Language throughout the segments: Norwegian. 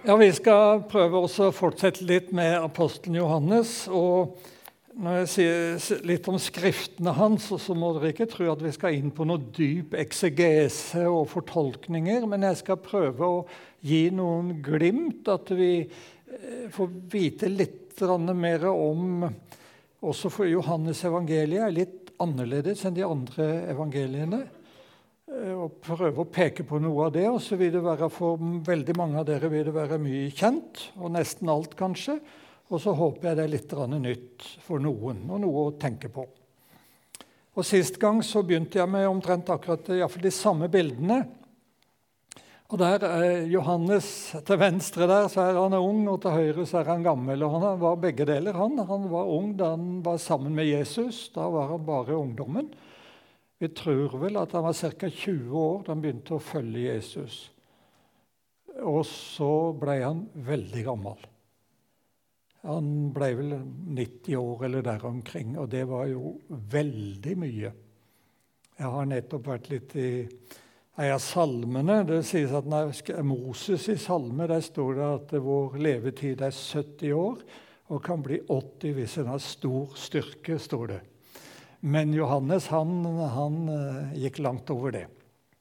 Ja, vi skal prøve også å fortsette litt med apostelen Johannes, og når jeg sier litt om skriftene hans, så må dere ikke tro at vi skal inn på noe dyp eksegese og fortolkninger, men jeg skal prøve å gi noen glimt, at vi får vite litt mer om, også for Johannes evangeliet er litt annerledes enn de andre evangeliene, og prøve å peke på noe av det, og så vil det være for veldig mange av dere vil det være mye kjent, og nesten alt kanskje, og så håper jeg det er litt nytt for noen, og noe å tenke på. Og sist gang så begynte jeg med omtrent akkurat i hvert fall de samme bildene, og der er Johannes til venstre der, så er han ung, og til høyre så er han gammel, og han var begge deler. Han var ung da han var sammen med Jesus, da var han bare ungdommen. Vi tror vel at han var ca. 20 år da han begynte å følge Jesus. Og så ble han veldig gammel. Han ble vel 90 år eller der omkring, og det var jo veldig mye. Jeg har nettopp vært litt i av salmene. Det sies at når Moses i salme, der står det at vår levetid er 70 år, og kan bli 80 hvis han har stor styrke, står det. Men Johannes, han gikk langt over det.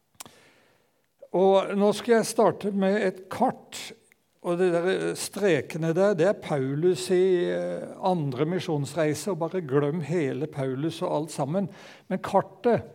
Og nå skal jeg starte med et kart, og de der strekene der, det er Paulus i andre misjonsreise, og bare glem hele Paulus og alt sammen. Men kartet,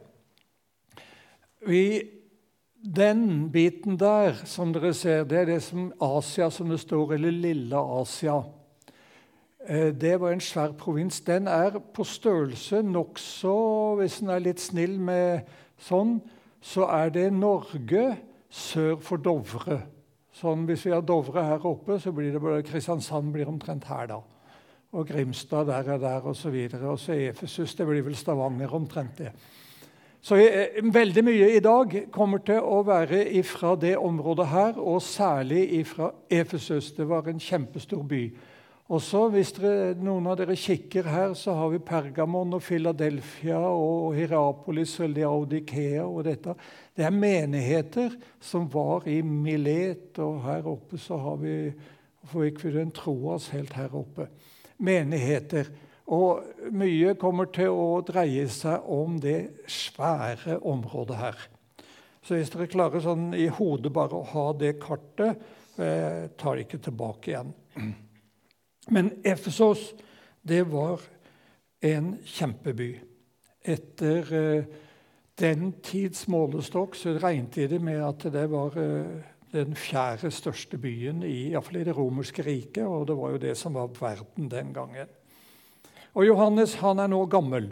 den biten der, som dere ser, det er det som Asia, som det står, eller Lille Asia. Det var en svær provins. Den er på størrelse nok så, hvis den er litt snill med sånn, så er det Norge sør for Dovre. Sånn, hvis vi har Dovre her oppe, så blir det bare Kristiansand blir omtrent her da. Og Grimstad der er der, og så videre. Og så Efesus, det blir vel Stavanger omtrent det. Så veldig mye i dag kommer til å være ifra det området her, og særlig ifra Efesus. Det var en kjempestor by. Og så, hvis noen av dere kikker her, så har vi Pergamon og Philadelphia og Hierapolis og Laodikea og dette. Det er menigheter som var i Milet, og her oppe så har vi, for ikke den Troas helt her oppe, menigheter. Og mye kommer til å dreie seg om det svære området her. Så hvis dere klarer sånn i hodet bare å ha det kartet, tar det ikke tilbake igjen. Men Efesos, det var en kjempeby. Etter den tids målestokk så regnet de med at det var den 4. største byen i hvert fall i det romerske riket, og det var jo det som var verden den gangen. Og Johannes, han er nå gammel.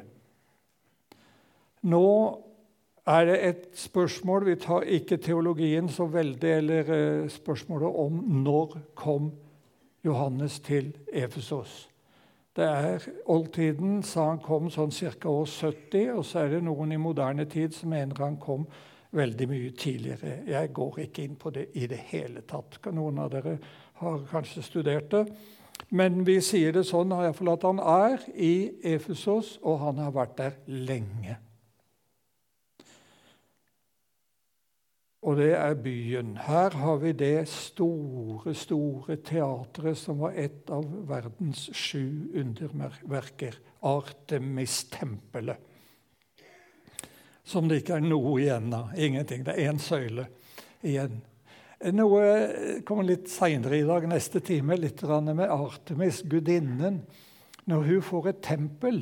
Nå er det et spørsmål, vi tar ikke teologien så veldig, eller spørsmålet om når kom Johannes til Efesos. Det er oldtiden, sa han kom sånn cirka år 70, og så er det noen i moderne tid som mener han kom veldig mye tidligere. Jeg går ikke inn på det i det hele tatt. Noen av dere har kanskje studert det. Men vi sier det sånn i hvert fall at han er i Efesos, og han har vært der lenge. Og det er byen. Her har vi det store teatret som var et av verdens 7 underverker, Artemis-tempelet. Som det ikke er noe igjen av. Ingenting. Det er en søyle igjen. Noe kommer litt senere i dag, neste time, litt med Artemis, gudinnen. Når hun får et tempel,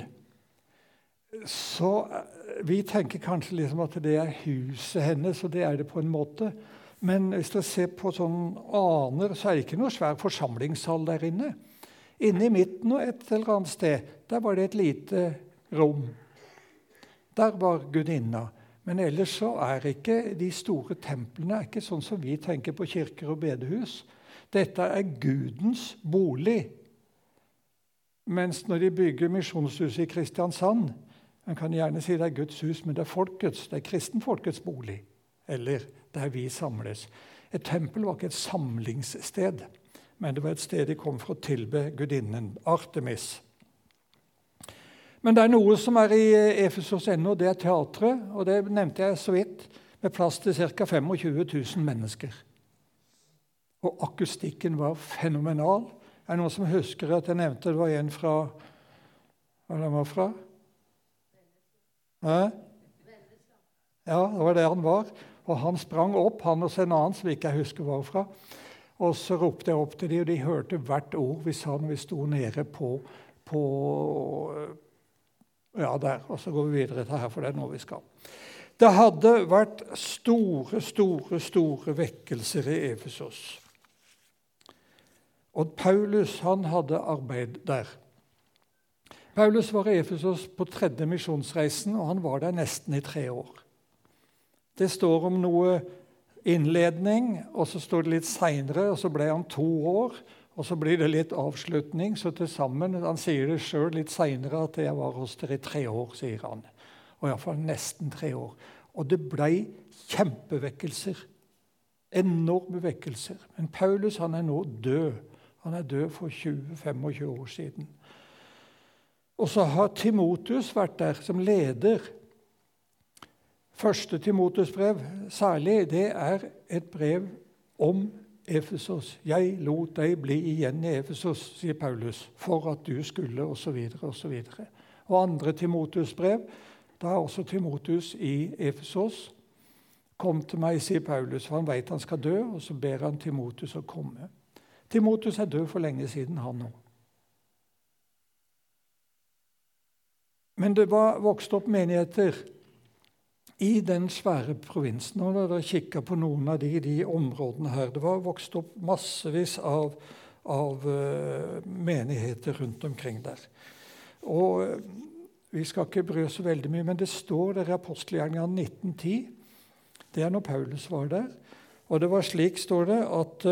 så vi tenker kanskje liksom at det er huset hennes, og det er det på en måte. Men hvis dere ser på sånn aner, så er det ikke noe svær forsamlingssal der inne. Inne i midten og et eller annet sted, der var det et lite rom. Der var gudinna. Men ellers så er ikke de store templene er ikke sånn som vi tenker på kirker og bedehus. Dette er Gudens bolig. Mens når de bygger misjonshuset i Kristiansand, man kan gjerne si det er Guds hus, men det er folkets, det er kristenfolkets bolig, eller der vi samles. Et tempel var ikke et samlingssted, men det var et sted de kom for å tilbe gudinnen, Artemis. Men det er noe som er i Efesos ennå, det er teatret, og det nevnte jeg så vidt, med plass til ca. 25 000 mennesker. Og akustikken var fenomenal. Er det noen som husker at jeg nevnte det var en fra... Hva var det fra? Ja, det var der han var. Og han sprang opp, han og en annen som ikke jeg husker hvorfra. Og så ropte jeg opp til dem, og de hørte hvert ord vi sa når vi sto nede på der. Og så går vi videre til her, for det er nå vi skal. Det hadde vært store vekkelser i Efesos. Og Paulus, han hadde arbeid der. Paulus var i Efesos på 3. misjonsreisen, og han var der nesten i 3 år. Det står om noe innledning, og så står det litt senere, og så ble han 2 år, og så blir det litt avslutning, så til sammen, han sier det selv litt senere, at jeg var hos dere i 3 år, sier han. Og i hvert fall nesten 3 år. Og det ble kjempevekkelser. Enorme vekkelser. Men Paulus, han er nå død. Han er død for 20-25 år siden. Og så har Timotheus vært der som leder. Første Timotheus brev, særlig, det er et brev om Efesos. Jeg lot deg bli igjen i Efesos, sier Paulus, for at du skulle, og så videre, og så videre. Og andre Timotheus brev, da er også Timotheus i Efesos. Kom til meg, sier Paulus, for han vet han skal dø, og så ber han Timotheus å komme. Timotheus er død for lenge siden, han nå. Men det var vokst opp menigheter i den svære provinsen, og da dere kikket på noen av de områdene her, det var vokst opp massevis av menigheter rundt omkring der. Og vi skal ikke bry oss så veldig mye, men det står der i Apostelgjerningen 1910, det er når Paulus var der, og det var slik, står det, at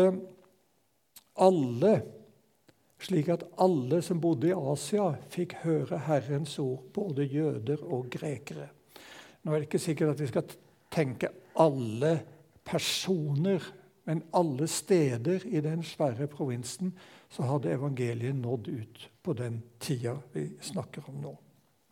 alle som bodde i Asia fikk høre Herrens ord, både jøder og grekere. Nå er det ikke sikkert at vi skal tenke alle personer, men alle steder i den svære provinsen så hadde evangeliet nådd ut på den tida vi snakker om nå.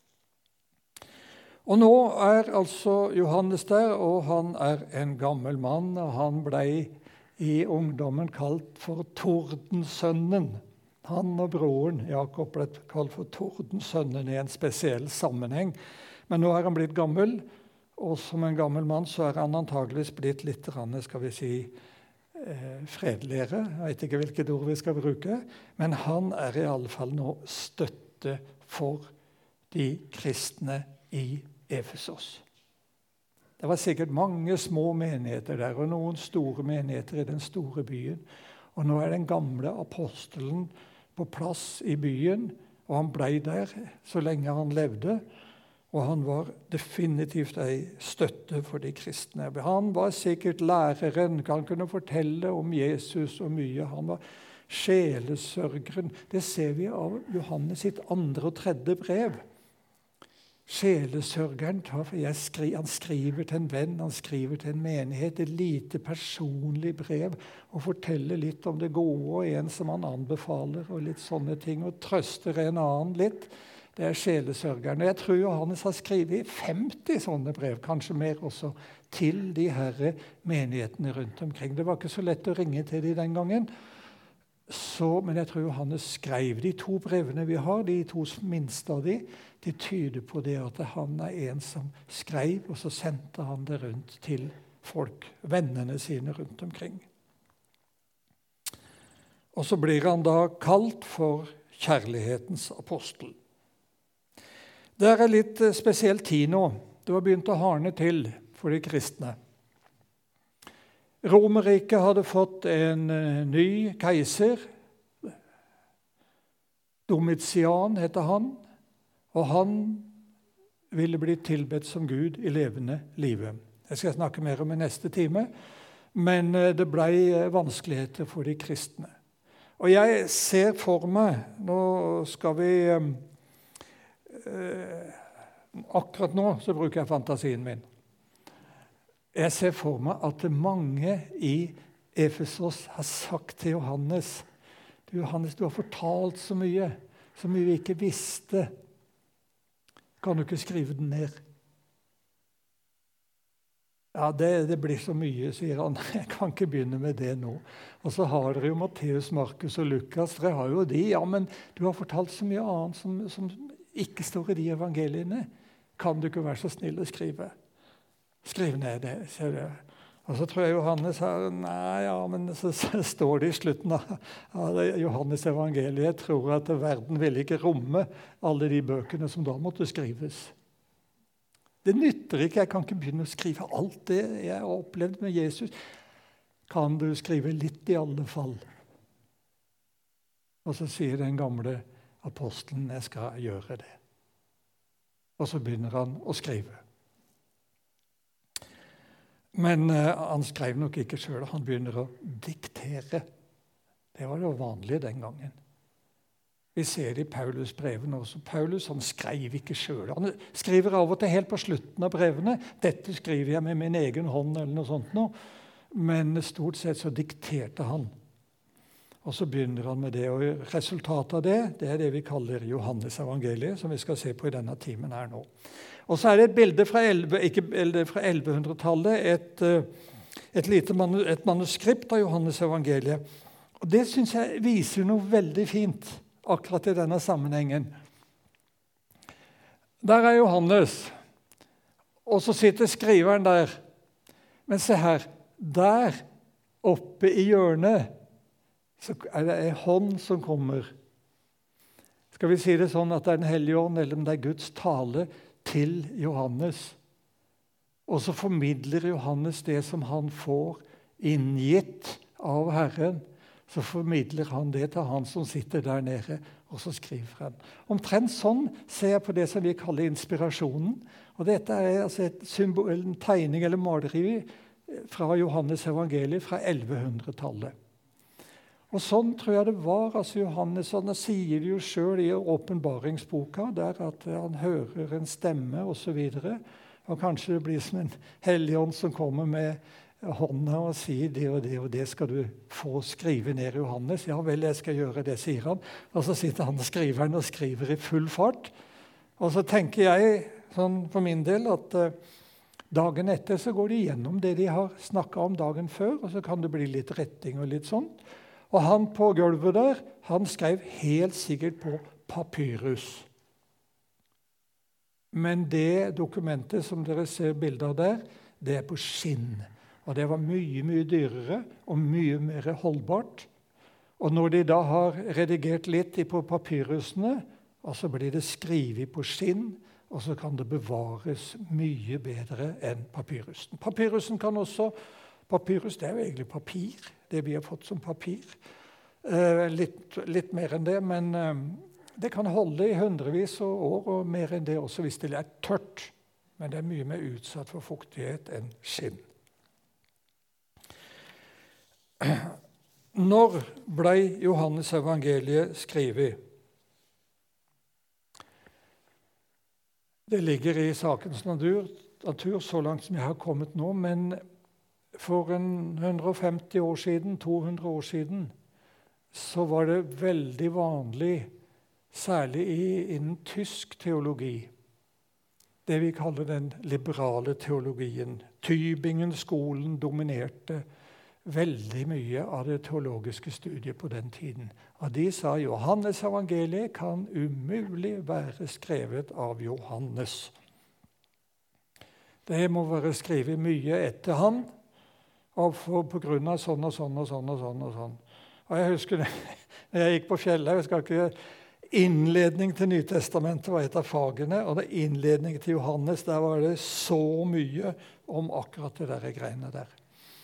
Og nå er altså Johannes der, og han er en gammel mann, og han ble i ungdommen kalt for Tordensønnen. Han og broren Jakob ble kalt for Tordensønnen i en spesiell sammenheng. Men nå er han blitt gammel, og som en gammel mann så er han antageligvis blitt litt, skal vi si, fredeligere. Jeg vet ikke hvilket ord vi skal bruke, men han er i alle fall nå støtte for de kristne i Efesos. Det var sikkert mange små menigheter der, og noen store menigheter i den store byen. Og nå er den gamle apostelen på plass i byen, og han ble der så lenge han levde, og han var definitivt en støtte for de kristne. Han var sikkert læreren, han kunne fortelle om Jesus og mye. Han var sjelesørgeren. Det ser vi av Johannes sitt 2. og 3. brev. Sjelesørgeren, han skriver til en venn, han skriver til en menighet, et lite personlig brev, og forteller litt om det gode, og en som han anbefaler, og litt sånne ting, og trøster en annen litt. Det er sjelesørgeren. Jeg tror Johannes har skrevet 50 sånne brev, kanskje mer også, til de herre menighetene rundt omkring. Det var ikke så lett å ringe til de den gangen, men jeg tror Johannes skrev de 2 brevene vi har, de 2 minste av de tyder på det at han er en som skrev, og så sendte han det rundt til folk, vennene sine rundt omkring. Og så blir han da kalt for kjærlighetens apostel. Det er litt spesiell tid nå. Det var begynt å harne til for de kristne. Romerriket hadde fått en ny keiser. Domitian heter han, og han ville bli tilbedt som Gud i levende livet. Jeg skal snakke mer om i neste time, men det ble vanskeligheter for de kristne. Og jeg ser for meg, nå skal vi... akkurat nå så bruker jeg fantasien min. Jeg ser for meg at mange i Efesos har sagt til Johannes, Johannes, du har fortalt så mye vi ikke visste. Kan du ikke skrive den ned? Ja, det blir så mye, sier han. Jeg kan ikke begynne med det nå. Og så har dere jo Matteus, Markus og Lukas. Dere har jo de. Ja, men du har fortalt så mye annet som ikke står i de evangeliene. Kan du ikke være så snill å skrive? Skriv ned det, sier du. Og så tror jeg Johannes sa, nei, ja, men så står det i slutten av Johannes evangeliet. Jeg tror at verden vil ikke romme alle de bøkene som da måtte skrives. Det nytter ikke. Jeg kan ikke begynne å skrive alt det jeg har opplevd med Jesus. Kan du skrive litt i alle fall? Og så sier den gamle apostelen, jeg skal gjøre det. Og så begynner han å skrive. Men han skrev nok ikke selv. Han begynner å diktere. Det var det vanlige den gangen. Vi ser det i Paulus' brevene også. Paulus han skrev ikke selv. Han skriver av og til helt på slutten av brevene. Dette skriver jeg med min egen hånd eller noe sånt nå. Men stort sett så dikterte han. Og så begynner han med det. Og resultatet av det er det vi kaller Johannes evangeliet, som vi skal se på i denne timen her nå. Og så er det et bilde fra 1100-tallet, et manuskript av Johannes evangeliet. Og det synes jeg viser noe veldig fint akkurat i denne sammenhengen. Der er Johannes, og så sitter skriveren der. Men se her, der oppe i hjørnet, så er det en hånd som kommer. Skal vi si det sånn at det er Den hellige ånd, eller om det er Guds tale til Johannes. Og så formidler Johannes det som han får inngitt av Herren. Så formidler han det til han som sitter der nede, og så skriver han. Omtrent sånn ser jeg på det som vi kaller inspirasjonen. Og dette er altså en tegning eller maleri fra Johannes evangeliet fra 1100-tallet. Og sånn tror jeg det var. Altså Johannes han sier det jo selv i åpenbaringsboka, der at han hører en stemme og så videre. Og kanskje det blir som en hellig ånd som kommer med hånda og sier det og det skal du få skrive ned, Johannes. Ja vel, jeg skal gjøre det, sier han. Og så sitter han og skriver i full fart. Og så tenker jeg sånn for min del at dagen etter så går de gjennom det de har snakket om dagen før, og så kan det bli litt retting og litt sånt. Og han på gulvet der, han skrev helt sikkert på papyrus. Men det dokumentet som dere ser bilder av der, det er på skinn. Og det var mye, mye dyrere og mye mer holdbart. Og når de da har redigert litt på papyrusene, og så blir det skrevet på skinn, og så kan det bevares mye bedre enn papyrusen. Papyrus det er jo egentlig papir, det vi har fått som papir. Litt mer enn det, men det kan holde i hundrevis av år, og mer enn det også hvis det er tørt. Men det er mye mer utsatt for fuktighet enn skinn. Når ble Johannes evangeliet skrevet? Det ligger i sakens natur så langt som jeg har kommet nå, men for 150 år siden, 200 år siden, så var det veldig vanlig, særlig innen tysk teologi, det vi kaller den liberale teologien. Tübingen-skolen dominerte veldig mye av det teologiske studiet på den tiden. Og de sa Johannes evangeliet kan umulig være skrevet av Johannes. Det må være skrevet mye etter han, og på grunn av sånn og sånn og sånn og sånn og sånn. Og jeg husker når jeg gikk på fjellet, jeg skal ikke innledning til Nytestamentet var et av fagene, og det innledning til Johannes, der var det så mye om akkurat det der greiene der.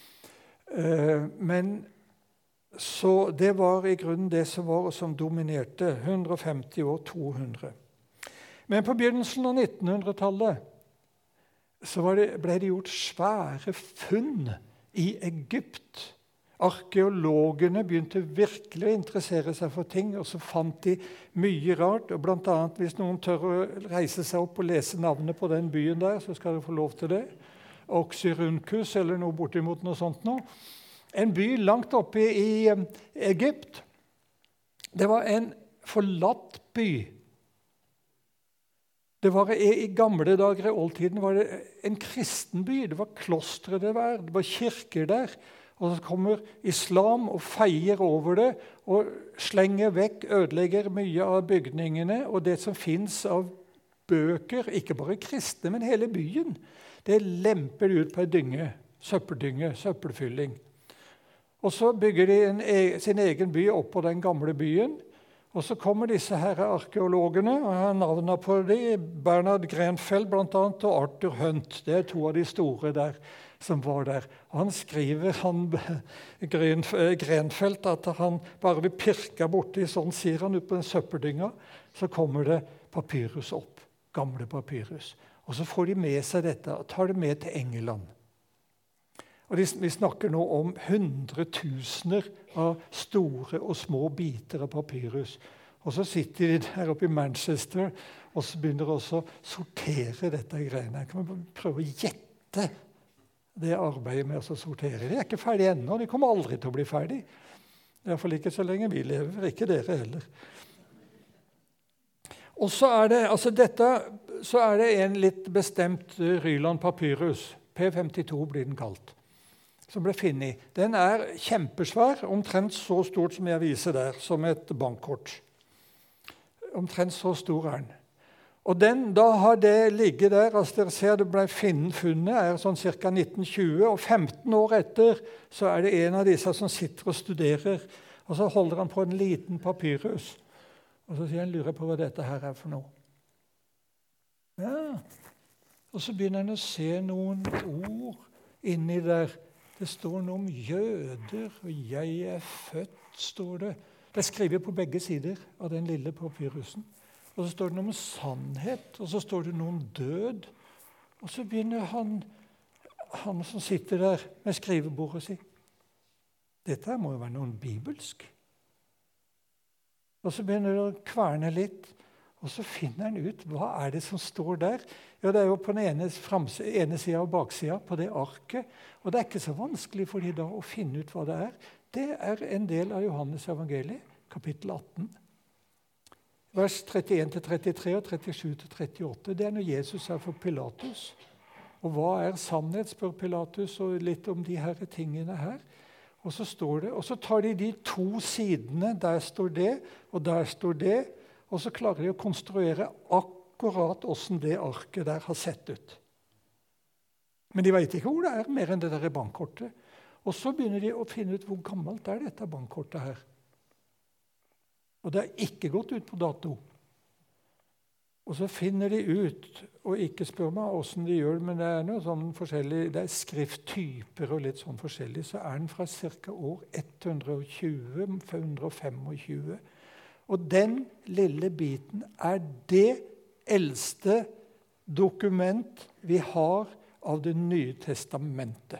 Men så det var i grunnen det som var og som dominerte 150 år, 200. Men på begynnelsen av 1900-tallet så ble det gjort svære funn i Egypt. Arkeologene begynte virkelig å interessere seg for ting, og så fant de mye rart. Og blant annet, hvis noen tør å reise seg opp og lese navnet på den byen der, så skal de få lov til det. Oxyrhynchus, eller noe bortimot noe sånt nå. En by langt oppe i Egypt. Det var en forlatt by. Det var I gamle dager, I oldtiden, var det en kristen by. Det var klostre det var kirker der. Og så kommer islam og feier over det, og slenger vekk, ødelegger mye av bygningene, og det som finnes av bøker, ikke bare kristne, men hele byen, det lemper de ut på en dynge, søppeldynge, søppelfylling. Og så bygger de sin egen by opp på den gamle byen, og så kommer disse her arkeologene, og jeg har navnet på dem, Bernard Grenfell blant annet, og Arthur Hunt. Det to av de store der som var der. Han skriver, Grenfell, at han bare vil pirke borti, sånn sier han ut på den søppeldynga, så kommer det papyrus opp, gamle papyrus. Og så får de med seg dette, og tar det med til England. Og vi snakker nå om hundretusener av store og små biter av papyrus. Og så sitter de der oppe I Manchester, og så begynner de også å sortere dette greiene. Kan vi prøve å gjette det arbeidet med å sortere? De ikke ferdige ennå, de kommer aldri til å bli ferdig. I hvert fall ikke så lenge vi lever, ikke dere heller. Og så det en litt bestemt Ryland papyrus, P52 blir den kalt, som ble funnet. Den kjempesvær, omtrent så stort som jeg viser der, som et bankkort. Omtrent så stor den. Og da har det ligget der, altså dere ser det ble funnet, sånn ca. 1920, og 15 år etter så det en av disse som sitter og studerer, og så holder han på en liten papyrus. Og så sier han, lurer på hva dette her for noe. Ja, og så begynner han å se noen ord inni der. Det står noe om jøder, og jeg født, står det. Det skrevet på begge sider av den lille papyrusen. Og så står det noe om sannhet, og så står det noe om død. Og så begynner han som sitter der med skrivebordet sitt. Dette må jo være noe bibelsk. Og så begynner det å kverne litt, og så finner han ut, hva det som står der? Ja, det jo på den ene siden og baksiden på det arket, og det ikke så vanskelig for de da å finne ut hva det Det en del av Johannes evangeliet, kapittel 18. Vers 31-33 og 37-38, det når Jesus for Pilatus. Og hva sannhet, spør Pilatus, og litt om de her tingene her. Og så står det, og så tar de to sidene, der står det, og der står det, og så klarer de å konstruere akkurat hvordan det arket der har sett ut. Men de vet ikke hvor det mer enn det der bankkortet. Og så begynner de å finne ut hvor gammelt dette bankkortet her. Og det ikke gått ut på dato. Og så finner de ut, og ikke spør meg hvordan de gjør det, men det noe sånn forskjellig, det skrifttyper og litt sånn forskjellig, så den fra ca. år 120-125. Og den lille biten det eldste dokument vi har av det nye testamentet.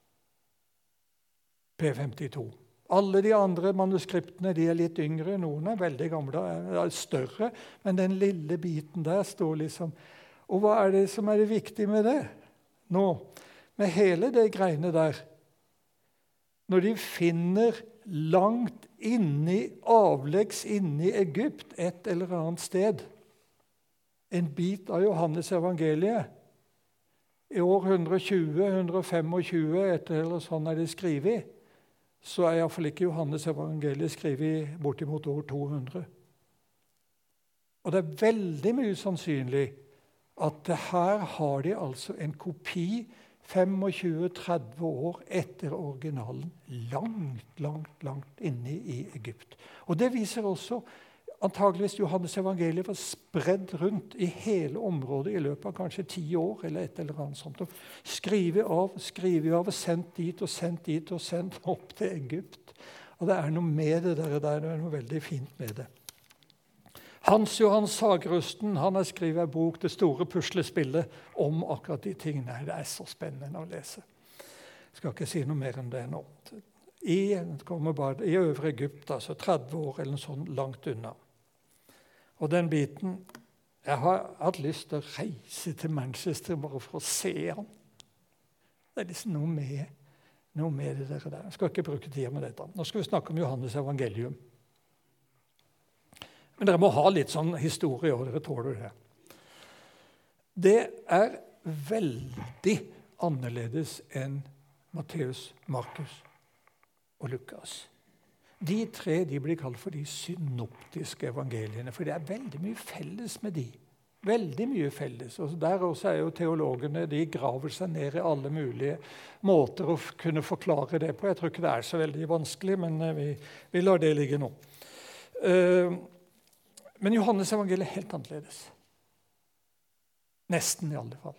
P52. Alle de andre manuskriptene de litt yngre, noen veldig gamle, større, men den lille biten der står liksom. Og hva det som det viktige med det? Nå, med hele det greiene der, når de finner langt avleggs inne I Egypt, et eller annet sted, en bit av Johannes evangeliet, I år 120-125, etter eller sånn det skrevet, så I hvert fall ikke Johannes evangeliet skrevet bortimot år 200. Og det veldig mye sannsynlig at her har de altså en kopi 25-30 år etter originalen, langt inne I Egypt. Og det viser også antageligvis Johannes evangeliet var spredd rundt I hele området I løpet av kanskje 10 år eller et eller annet sånt. Og skrive av, og sendt dit og sendt opp til Egypt. Og det noe med det der, det noe veldig fint med det. Hans Johan Sagerusten, han har skrevet en bok, Det store puslespillet, om akkurat de tingene. Det så spennende å lese. Jeg skal ikke si noe mer om det nå. I Øvre Egypt, altså 30 år eller sånn langt unna. Og den biten, jeg har hatt lyst til å reise til Manchester bare for å se han. Det liksom noe med det der. Jeg skal ikke bruke tid med dette. Nå skal vi snakke om Johannes evangelium. Men dere må ha litt sånn historie, og dere tåler det. det er veldig annerledes enn Matteus, Markus og Lukas. De tre de blir kalt for de synoptiske evangeliene, for det er veldig mye felles med de. Veldig mye felles. Og der også er jo teologene, de graver seg ned i alle mulige måter å kunne forklare det på. Jeg tror ikke det er så veldig vanskelig, men vi lar det ligge nå. Men Johannes evangeliet er helt annerledes. Nesten i alle fall.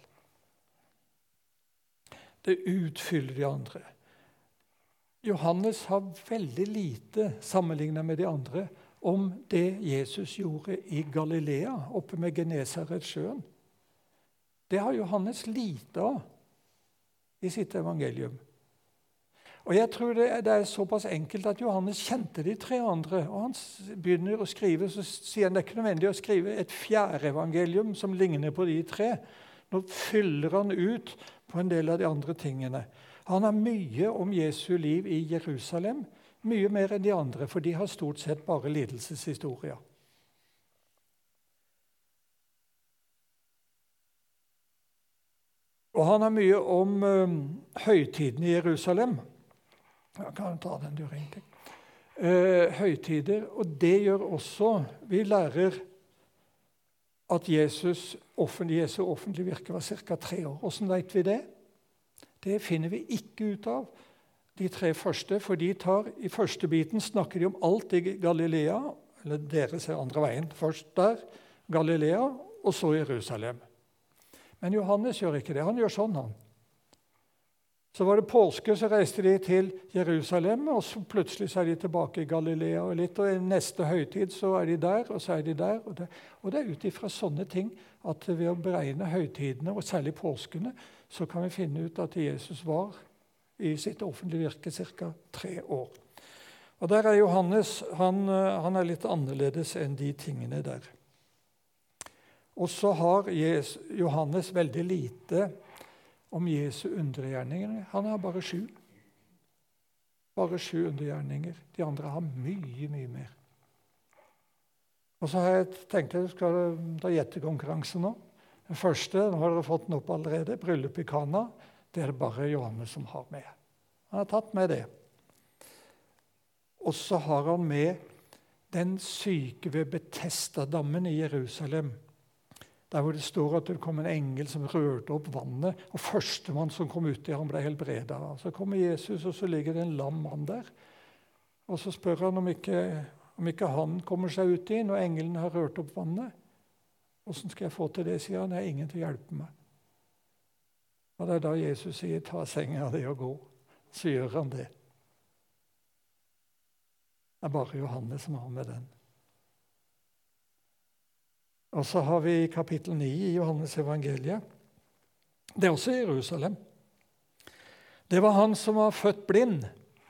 Det utfyller de andre. Johannes har veldig lite sammenlignet med de andre om det Jesus gjorde i Galilea, oppe med Genesaretsjøen. Det har Johannes lite av i sitt evangelium. Og jeg tror det er såpass enkelt at Johannes kjente de tre andre, og han begynner å skrive, så sier han det er ikke nødvendig å skrive et fjerde evangelium som ligner på de tre. Nå fyller han ut på en del av de andre tingene. Han har mye om Jesu liv i Jerusalem, mye mer enn de andre, for de har stort sett bare lidelseshistorier. Og han har mye om høytiden i Jerusalem. Jeg kan ta den du ringte. Høytider, og det gjør også, vi lærer at Jesu offentlige virke var ca. 3 år. Hvordan vet vi det? Det finner vi ikke ut av de tre første, for de tar i første biten snakker de om alt i Galilea, eller dere ser andre veien, først der, Galilea, og så Jerusalem. Men Johannes gjør ikke det, han gjør sånn han. Så var det påske, så reiste de til Jerusalem, og så plutselig så er de tilbake i Galilea og litt, og i neste høytid så er de der, og så er de der, og det er ut ifra sånne ting at ved å beregne høytidene, og særlig påskene, så kan vi finne ut at Jesus var i sitt offentlige virke ca. 3 år. Og der er Johannes, han er litt annerledes enn de tingene der. Og så har Johannes veldig lite om Jesu undergjerninger. Han har bare 7. Bare 7 undergjerninger. De andre har mye, mye mer. Og så har jeg tenkt at jeg skal ta gjettekonkurranse nå. Den første, nå har dere fått den opp allerede, bryllup i Kana. Det er det bare Johannes som har med. Han har tatt med det. Og så har han med den syke ved Betesda-dammen i Jerusalem. Der hvor det står at det kom en engel som rørte opp vannet, og førstemann som kom ut i han ble helbredet. Så kommer Jesus, og så ligger det en lam mann der. Og så spør han om ikke han kommer seg ut i når engelen har rørt opp vannet. Hvordan skal jeg få til det, sier han. Jeg har ingen til å hjelpe meg. Og det er da Jesus sier, ta senga di og gå. Så gjør han det. Det er bare Johannes som har med den. Og så har vi kapittel 9 i Johannes evangeliet. Det er også i Jerusalem. Det var han som var født blind,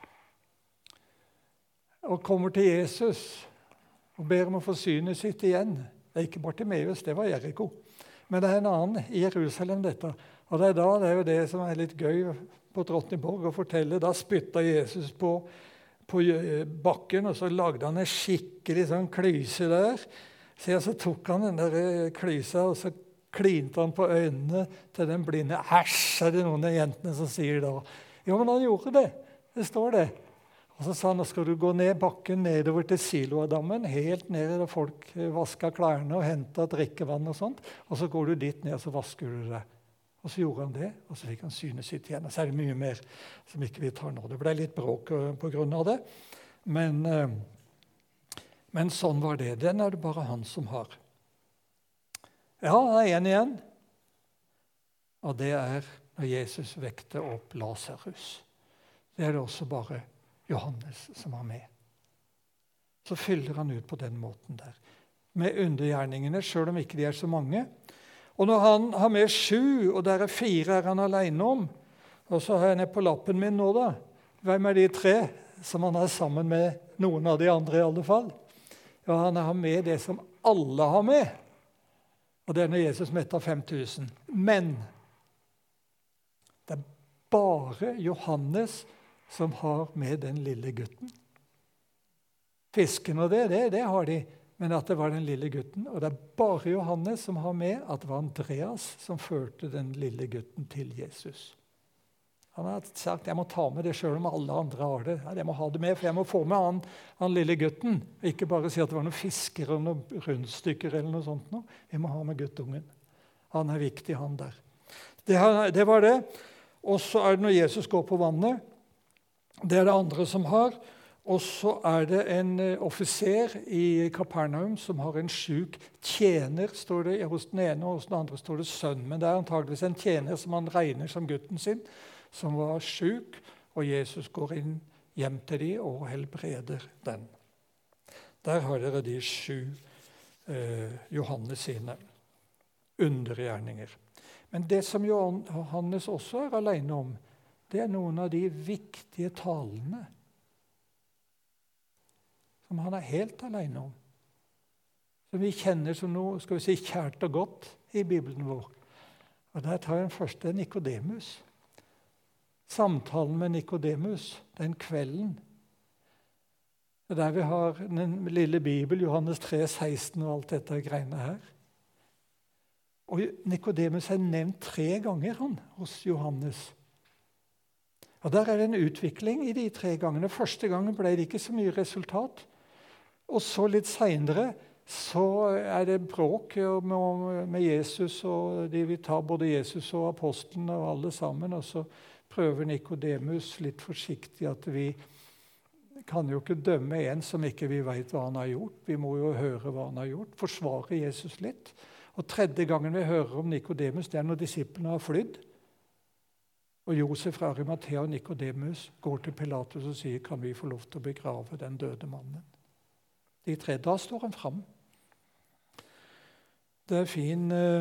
og kommer til Jesus og ber om å få synet sitt igjen. Det er ikke Bartimeus, det var Jericho. Men det er en annen i Jerusalem, dette. Og det er jo det som er litt gøy på Drottningborg å fortelle. Da spytta Jesus på bakken, og så lagde han en skikkelig sånn klyse der. Så tok han den der klysa, og så klinte han på øynene til den blinde. Æsj, er det noen av jentene som sier da. Jo, men han gjorde det. Det står det. Og så sa han, nå skal du gå ned bakken nedover til Siloadammen, helt ned der folk vasket klærne og hentet drikkevann og sånt. Og så går du dit ned, og så vasker du det. Og så gjorde han det, og så fikk han synet sitt igjen. Og så er det mye mer som ikke vi tar nå. Det ble litt bråk på grunn av det. Men sånn var det. Den er det bare han som har. Ja, det er en igjen. Og det er når Jesus vekte opp Lazarus. Det er det også bare Johannes som har med. Så fyller han ut på den måten der. Med undergjerningene, selv om ikke de er så mange. Og når han har med 7, og der er 4 er han alene om, og så har jeg ned på lappen min nå da, hvem er de 3 som han har sammen med noen av de andre i alle fall? Ja, han har med det som alle har med. Og det er når Jesus metter 5000. Men det er bare Johannes som har med den lille gutten. Fisken og det har de. men at det var den lille gutten. Og det er bare Johannes som har med at det var Andreas som førte den lille gutten til Jesus. Han har sagt jeg må ta med det selv om alle andre har det. Jeg må ha det med, for jeg må få med han lille gutten. Ikke bare si at det var noen fisker og noen rundstykker eller noe sånt. Vi må ha med guttungen. Han er viktig, han der. Det var det. Og så er det når Jesus går på vannet. Det er det andre som har. Og så er det en offiser i Kapernaum som har en syk tjener, står det hos den ene, og hos den andre står det sønn. Men det er antageligvis en tjener som han regner som gutten sin, som var syk, og Jesus går inn hjem til dem og helbreder den. Der har dere de 7 Johannes sine undergjerninger. Men det som Johannes også er alene om, det er noen av de viktige talene som han er helt alene om. Som vi kjenner som noe, skal vi si, kjært og godt i Bibelen vår. Og der tar jeg den første Nikodemus. Samtalen med Nikodemus den kvelden. Det der vi har den lille Bibel, Johannes 3, 16 og alt dette greiene her. Og Nikodemus er nevnt 3 ganger hos Johannes. Og der er det en utvikling i de 3 gangene. Første gangen ble det ikke så mye resultat. Og så litt senere så er det bråk med Jesus, og de vil ta både Jesus og apostelen og alle sammen, og så prøver Nikodemus litt forsiktig at vi kan jo ikke dømme en som ikke vi vet hva han har gjort. Vi må jo høre hva han har gjort, forsvare Jesus litt. Og 3. gangen vi hører om Nikodemus, det er når disiplene har flydd. Og Josef fra Arimathea og Nikodemus går til Pilatus og sier, kan vi få lov til å begrave den døde mannen? De 3, da står han frem. Det er fin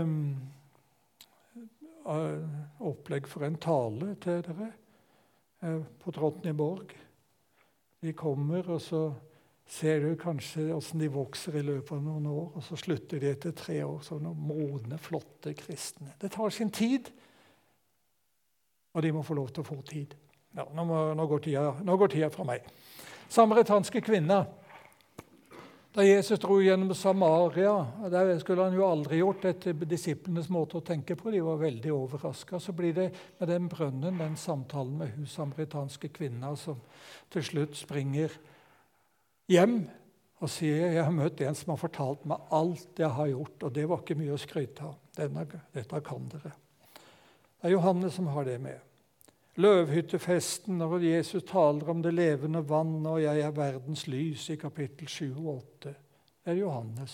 opplegg for en tale til dere på Drottningborg. De kommer, og så ser du kanskje hvordan de vokser i løpet av noen år, og så slutter de etter 3 år, sånne modne, flotte kristne. Det tar sin tid, og de må få lov til å få tid. Ja, nå går tida fra meg. Samaritanske kvinner. Da Jesus dro gjennom Samaria, der skulle han jo aldri gjort etter disiplenes måte å tenke på. De var veldig overrasket. Så blir det med den brønnen, den samtalen med hun samaritanske kvinner, som til slutt springer hjem og sier, jeg har møtt en som har fortalt meg alt jeg har gjort, og det var ikke mye å skryte av. Dette kan dere. Det er Johannes som har det med. Løvhyttefesten, når Jesus taler om det levende vann, og jeg er verdens lys i kapittel 7 og 8. Det er Johannes.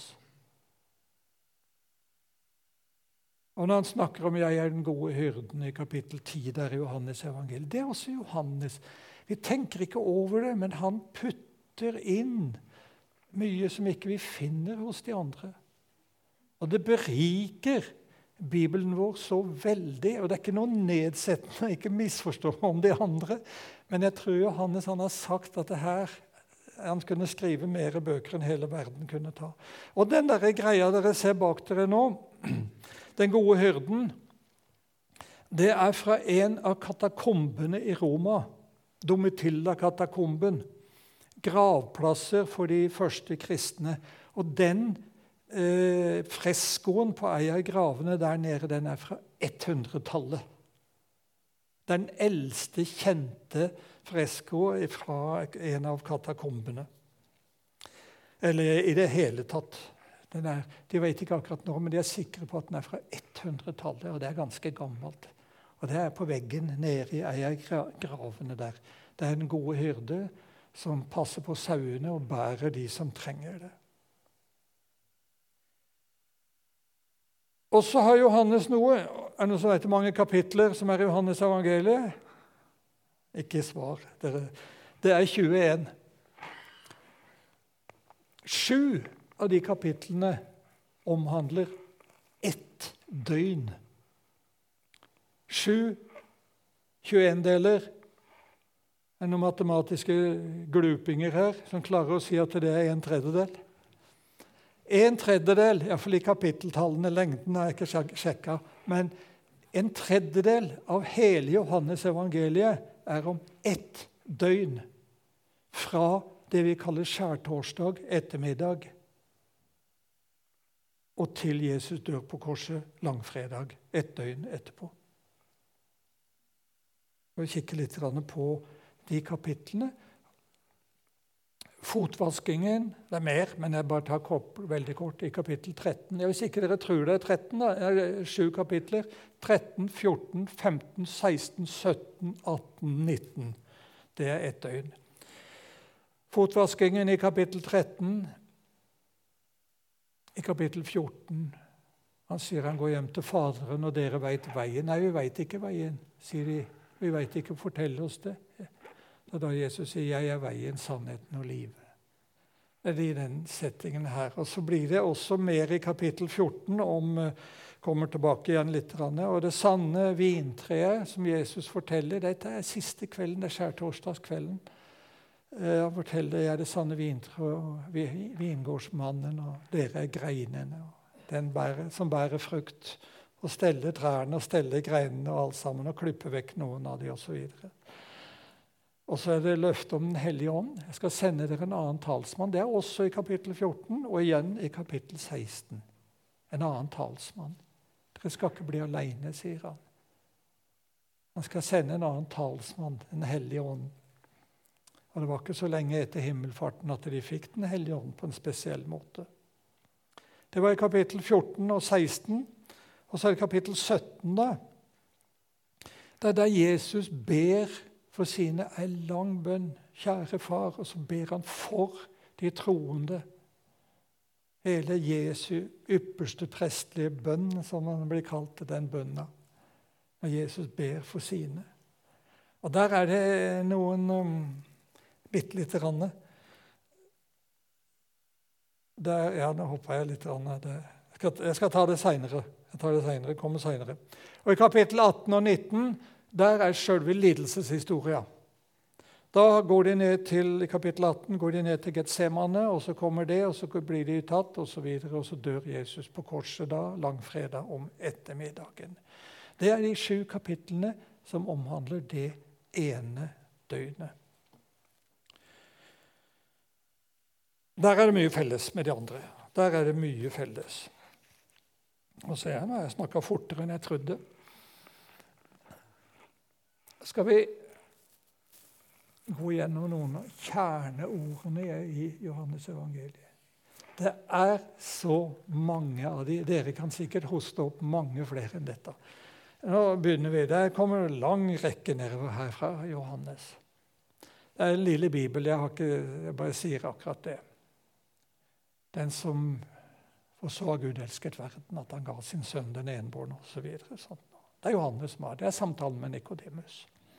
Og når han snakker om jeg er den gode hyrden i kapittel 10, der er Johannes evangeliet. Det er også Johannes. Vi tenker ikke over det, men han putter inn mye som ikke vi finner hos de andre. Og det beriker Bibelen vår så veldig, og det er ikke noe nedsettende, ikke misforstå om de andre, men jeg tror Johannes han har sagt at det her, han kunne skrive mer bøker enn hele verden kunne ta. Og den der greia dere ser bak dere nå, den gode hyrden, det er fra en av katakombene i Roma, Domitilla-katakomben, gravplasser for de første kristne, og den freskoen på ei av gravene der nede, den er fra 100-tallet. Den eldste kjente fresko fra en av katakombene. Eller i det hele tatt. De vet ikke akkurat nå, men de er sikre på at den er fra 100-tallet, og det er ganske gammelt. Og det er på veggen nede i ei av gravene der. Det er den gode hyrde som passer på sauene og bærer de som trenger det. Og så har Johannes noe. Er det noen som vet hvor mange kapitler som er i Johannes evangeliet? Ikke svar. Det er 21. 7 av de kapitlene omhandler 1 døgn. 7 21-deler. Det er noen matematiske glupinger her som klarer å si at det er 1/3. 1/3, i hvert fall i kapitteltallene, lengden er ikke sjekket, men 1/3 av hele Johannes evangeliet er om 1 døgn fra det vi kaller skjærtorsdag ettermiddag og til Jesus dør på korset langfredag, et døgn etterpå. Vi kikker litt på de kapitlene. Fotvaskingen, det er mer, men jeg bare tar veldig kort i kapittel 13. Ja, hvis ikke dere tror det er 13, da, er det 7 kapitler. 13, 14, 15, 16, 17, 18, 19. Det er et døgn. Fotvaskingen i kapittel 13, i kapittel 14, han sier han går hjem til faderen, og dere vet veien. Nei, vi vet ikke veien, sier de. Vi vet ikke, fortell oss det. Det er da Jesus sier, jeg er veien, sannheten og livet. Det er i den settingen her. Og så blir det også mer i kapittel 14, kommer tilbake igjen litt. Og det sanne vintreet som Jesus forteller, dette er siste kvelden, det er skjærtorsdagskvelden. Han forteller, jeg er det sanne vintre og vingårdsmannen, og dere er greinene, og den som bærer frukt, og steller trærne, og steller greinene og alt sammen, og klipper vekk noen av de, og så videre. Og så er det løftet om Den hellige ånd. Jeg skal sende dere en annen talsmann. Det er også i kapittel 14, og igjen i kapittel 16. En annen talsmann. Dere skal ikke bli alene, sier han. Han skal sende en annen talsmann, Den hellige ånd. Og det var ikke så lenge etter himmelfarten at de fikk Den hellige ånd på en spesiell måte. Det var i kapittel 14 og 16, og så er det kapittel 17 da. Det er der Jesus ber for sine en lang bønn, kjære far, og så ber han for de troende. Hele Jesu ypperste prestlige bønn, som han blir kalt til den bønna, når Jesus ber for sine. Og der er det noen bitte litt rann. Ja, nå hopper jeg litt rann. Jeg skal ta det senere. Kommer senere. Og i kapittel 18 og 19, der er selve lidelseshistoria. Da går de ned til, i kapittel 18 går de ned til Getsemane, og så kommer det, og så blir de tatt, og så videre, og så dør Jesus på korset da, langfredag om ettermiddagen. Det er de 7 kapitlene som omhandler det ene døgnet. Der er det mye felles med de andre. Der er det mye felles. Og så nå har jeg snakket fortere enn jeg trodde. Skal vi gå gjennom noen av kjerneordene i Johannes evangeliet? Det er så mange av de. Dere kan sikkert hoste opp mange flere enn dette. Nå begynner vi. Der kommer en lang rekke nedover her fra Johannes. Det er en lille bibel. Jeg bare sier akkurat det. Den som så Gud elsket verden, at han ga sin sønn den enbårne, og så videre. Det er Johannes som har det. Det er samtalen med Nikodemus.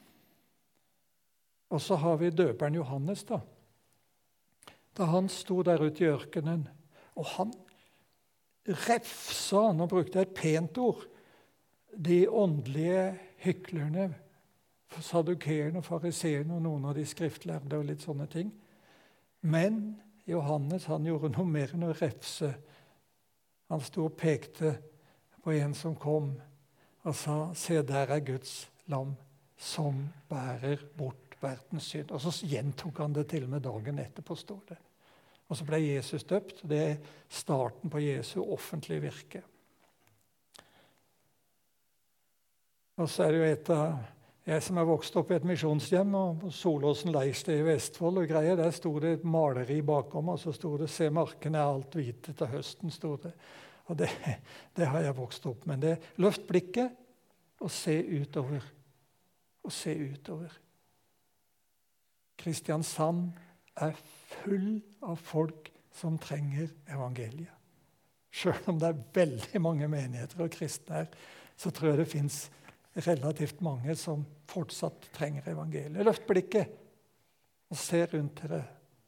Og så har vi døperen Johannes da. Da han sto der ute i ørkenen, og han refsa, nå brukte jeg et pent ord, de åndelige hyklerne, sadukerene og fariseerne og noen av de skriftlærde og litt sånne ting. Men Johannes, han gjorde noe mer enn å refse. Han stod og pekte på en som kom og sa, se der er Guds lam som bærer bort verdens synd. Og så gjentok han det til og med dagen etterpå, står det. Og så ble Jesus døpt. Det er starten på Jesu offentlige virke. Og så er det jo jeg som er vokst opp i et misjonshjem, og på Solåsen leirsted i Vestfold og greier, der stod det et maleri bakom, og så stod det, se markene er alt hvite til høsten, stod det. Og det har jeg vokst opp med. Det løft blikket og se utover. Og se utover. Kristiansand er full av folk som trenger evangeliet. Selv om det er veldig mange menigheter og kristne her, så tror jeg det finnes relativt mange som fortsatt trenger evangeliet. Løft blikket og se rundt dere.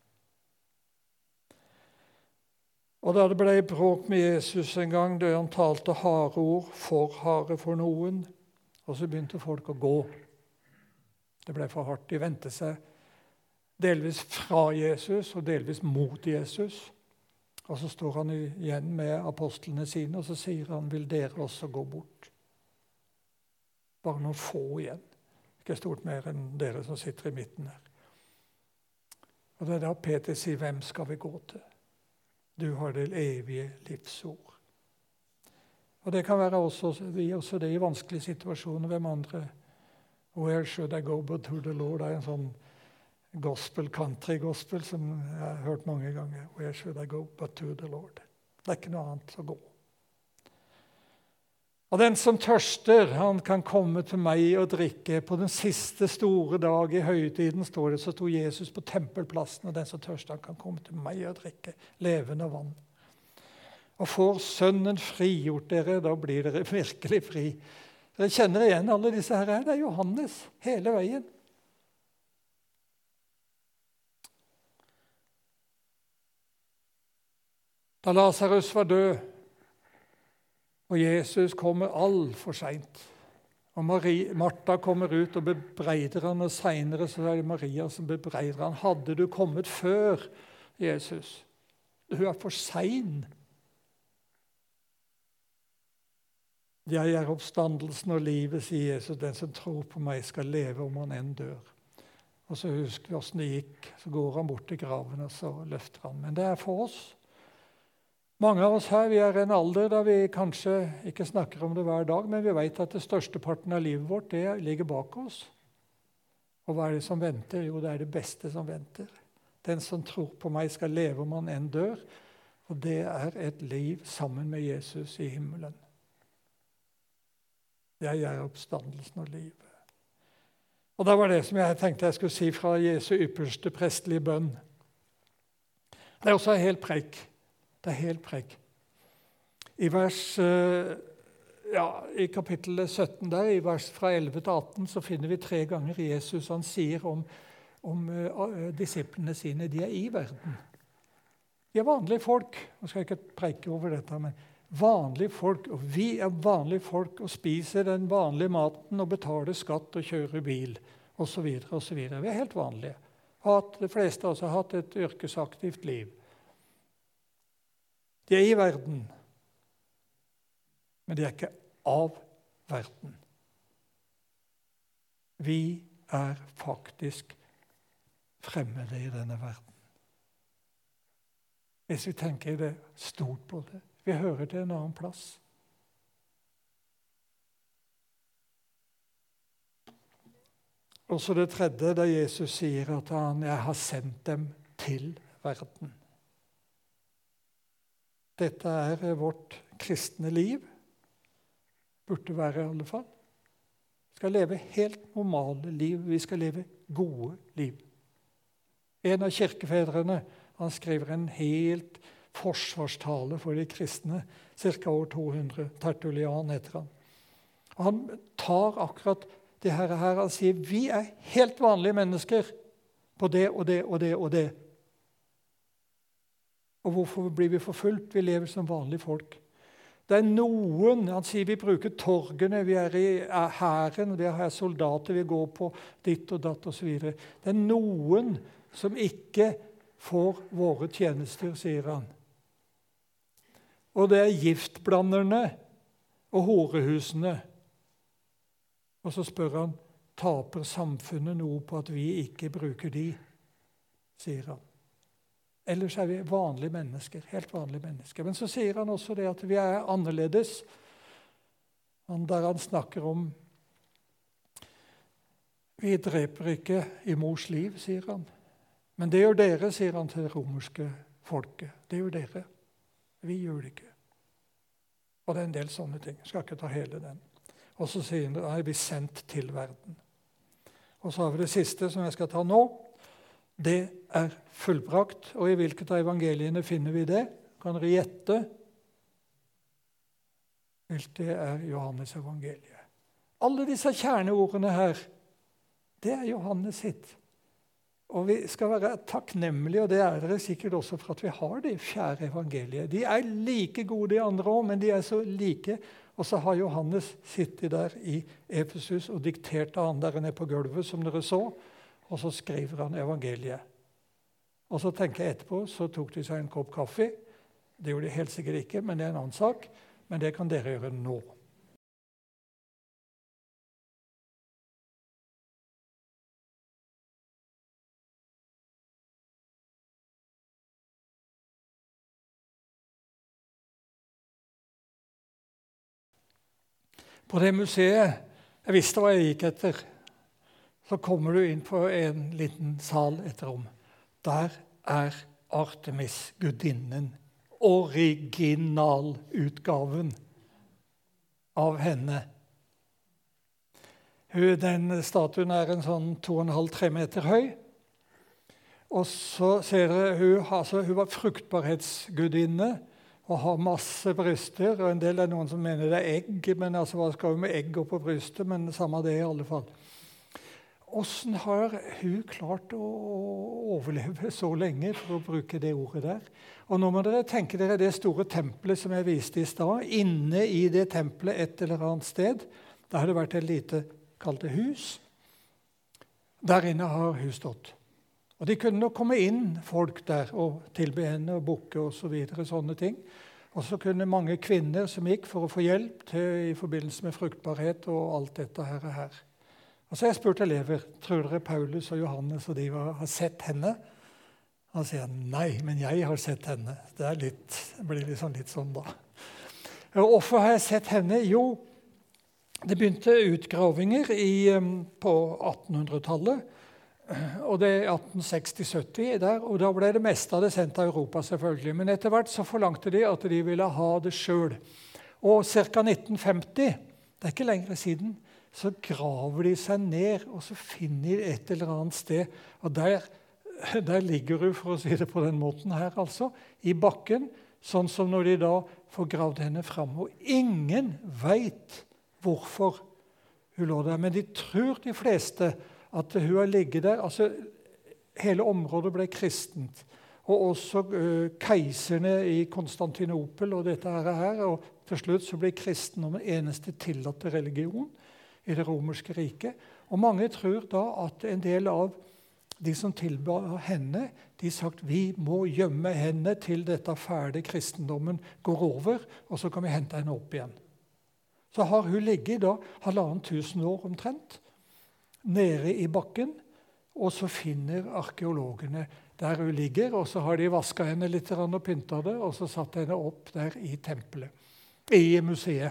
Og da det ble bråk med Jesus en gang, da han talte harde ord, for harde for noen, og så begynte folk å gå. Det ble for hardt. De vendte seg delvis fra Jesus og delvis mot Jesus. Og så står han igjen med apostlene sine, og så sier han, vil dere også gå bort? Bare noen få igjen. Ikke stort mer enn dere som sitter i midten her. Og det er da Peter sier, hvem skal vi gå til? Du har det evige livsord. Og det kan være også det i vanskelige situasjoner. Hvem andre? Where should I go but to the Lord? Det er en sånn gospel, country-gospel som jeg har hørt mange ganger. Where should I go but to the Lord? Det er ikke noe annet å gå. Og den som tørster, han kan komme til meg og drikke. På den siste store dag i høytiden, står det, så sto Jesus på tempelplassen, og den som tørster, han kan komme til meg og drikke levende vann. Og får Sønnen frigjort dere, da blir dere virkelig fri. Dere kjenner igjen alle disse her. Det er Johannes hele veien. Da Lazarus var død, og Jesus kommer altfor sent, og Martha kommer ut og bebreider han, og senere så er det Maria som bebreider han. Hadde du kommet før, Jesus? Du er for sen. Jeg er oppstandelsen og livet, sier Jesus. Den som tror på meg skal leve om han enn dør. Og så husker vi hvordan det gikk. Så går han bort til graven, og så løfter han. Men det er for oss. Mange av oss her, vi er i en alder da vi kanskje ikke snakker om det hver dag, men vi vet at det største parten av livet vårt, det ligger bak oss. Og hva er det som venter? Jo, det er det beste som venter. Den som tror på meg skal leve om han enn dør. Og det er et liv sammen med Jesus i himmelen. Jeg er oppstandelsen og livet. Og det var det som jeg tenkte jeg skulle si fra Jesu ypperste prestelige bønn. Det er også helt preik. Det er helt preik. I i kapittel 17 der, i vers fra 11 til 18, så finner vi 3 ganger Jesus han sier om disiplene sine, de er i verden. De er vanlige folk. Nå skal jeg ikke preike over dette, men vanlige folk, og vi er vanlige folk og spiser den vanlige maten og betaler skatt og kjører bil, og så videre, og så videre. Vi er helt vanlige. De fleste av oss har hatt et yrkesaktivt liv. De er i verden, men de er ikke av verden. Vi er faktisk fremmede i denne verden. Hvis vi tenker det stort på det, vi hører til en annen plass. Og så det tredje, da Jesus sier at jeg har sendt dem til verden. Dette er vårt kristne liv. Burde være i alle fall. Vi skal leve helt normale liv. Vi skal leve gode liv. En av kirkefedrene, han skriver en helt forsvarstale for de kristne, cirka år 200. Tertullian heter han. Og han tar akkurat det her. Han sier, vi er helt vanlige mennesker på det og det og det og det. Og hvorfor blir vi forfulgt? Vi lever som vanlige folk. Det er noen, han sier vi bruker torgene, vi er i hæren, vi har soldater, vi går på ditt og datt og så videre. Det er noen som ikke får våre tjenester, sier han. Og det er giftblanderne og horehusene. Og så spør han, taper samfunnet noe på at vi ikke bruker de, sier han. Ellers er vi vanlige mennesker, helt vanlige mennesker. Men så sier han også det at vi er annerledes. Der han snakker om vi dreper ikke i mors liv, sier han. Men det gjør dere, sier han til det romerske folket. Det gjør dere. Vi gjør det ikke. Og det er en del sånne ting. Jeg skal ikke ta hele den. Og så sier han at vi er sendt til verden. Og så har vi det siste som jeg skal ta nå. Det er fullbrakt, og i hvilket av evangeliene finner vi det? Kan dere gjette? Det er Johannes evangeliet. Alle disse kjerneordene her, det er Johannes sitt. Og vi skal være takknemlige, og det er dere sikkert også for at vi har det 4. evangeliet. De er like gode de andre også, men de er så like. Og så har Johannes sittet der i Efesus og diktert han der nede på gulvet, som dere så. Og så skriver han evangeliet. Og så tenker jeg etterpå, så tok de seg en kopp kaffe. Det gjorde de helt sikkert ikke, men det er en annen sak. Men det kan dere gjøre nå. På det museet, jeg visste hva jeg gikk etter, så kommer du inn på en liten sal et rom. Der er Artemis, gudinnen, originalutgaven av henne. Den statuen er en sånn 2,5-3 meter høy. Og så ser dere, hun var fruktbarhetsgudinne og har masse bryster. Og en del er noen som mener det er egg, men altså, hva skal vi med egg opp på brystet? Men samme det i alle fall. Hvordan har hun klart å overleve så lenge, for å bruke det ordet der? Og nå må dere tenke dere det store tempelet som jeg viste i stad. Inne i det tempelet et eller annet sted, der har det vært et lite, kalt det hus. Der inne har hun stått. Og de kunne nok komme inn folk der og tilbe henne og bukke og så videre, sånne ting. Og så kunne mange kvinner som gikk for å få hjelp til, i forbindelse med fruktbarhet og alt dette her. Og så har jeg spurt elever, tror dere Paulus og Johannes og de har sett henne? Han sier nei, men jeg har sett henne. Det blir liksom litt sånn da. Og hvorfor har jeg sett henne? Jo, det begynte utgravinger på 1800-tallet, og det er 1860-70 der, og da ble det meste av det sendt til Europa selvfølgelig. Men etter hvert så forlangte de at de ville ha det selv. Og ca. 1950, det er ikke lengre siden, så graver de seg ned, og så finner de et eller annet sted. Og der ligger hun, for å si det på den måten her, altså, i bakken, sånn som når de da får gravd henne frem. Og ingen vet hvorfor hun lå der, men de tror de fleste at hun har ligget der. Altså, hele området ble kristent. Og også keiserne i Konstantinopel og dette her. Og til slutt så ble kristendom den eneste tillatte religion i det romerske riket. Og mange tror da at en del av de som tilba henne, de sagt vi må gjemme henne til dette ferdige kristendommen går over, og så kan vi hente henne opp igjen. Så har hun ligget da 1500 år omtrent, nede i bakken, og så finner arkeologene der hun ligger, og så har de vasket henne litt og pyntet det, og så satt henne opp der i tempelet, i museet.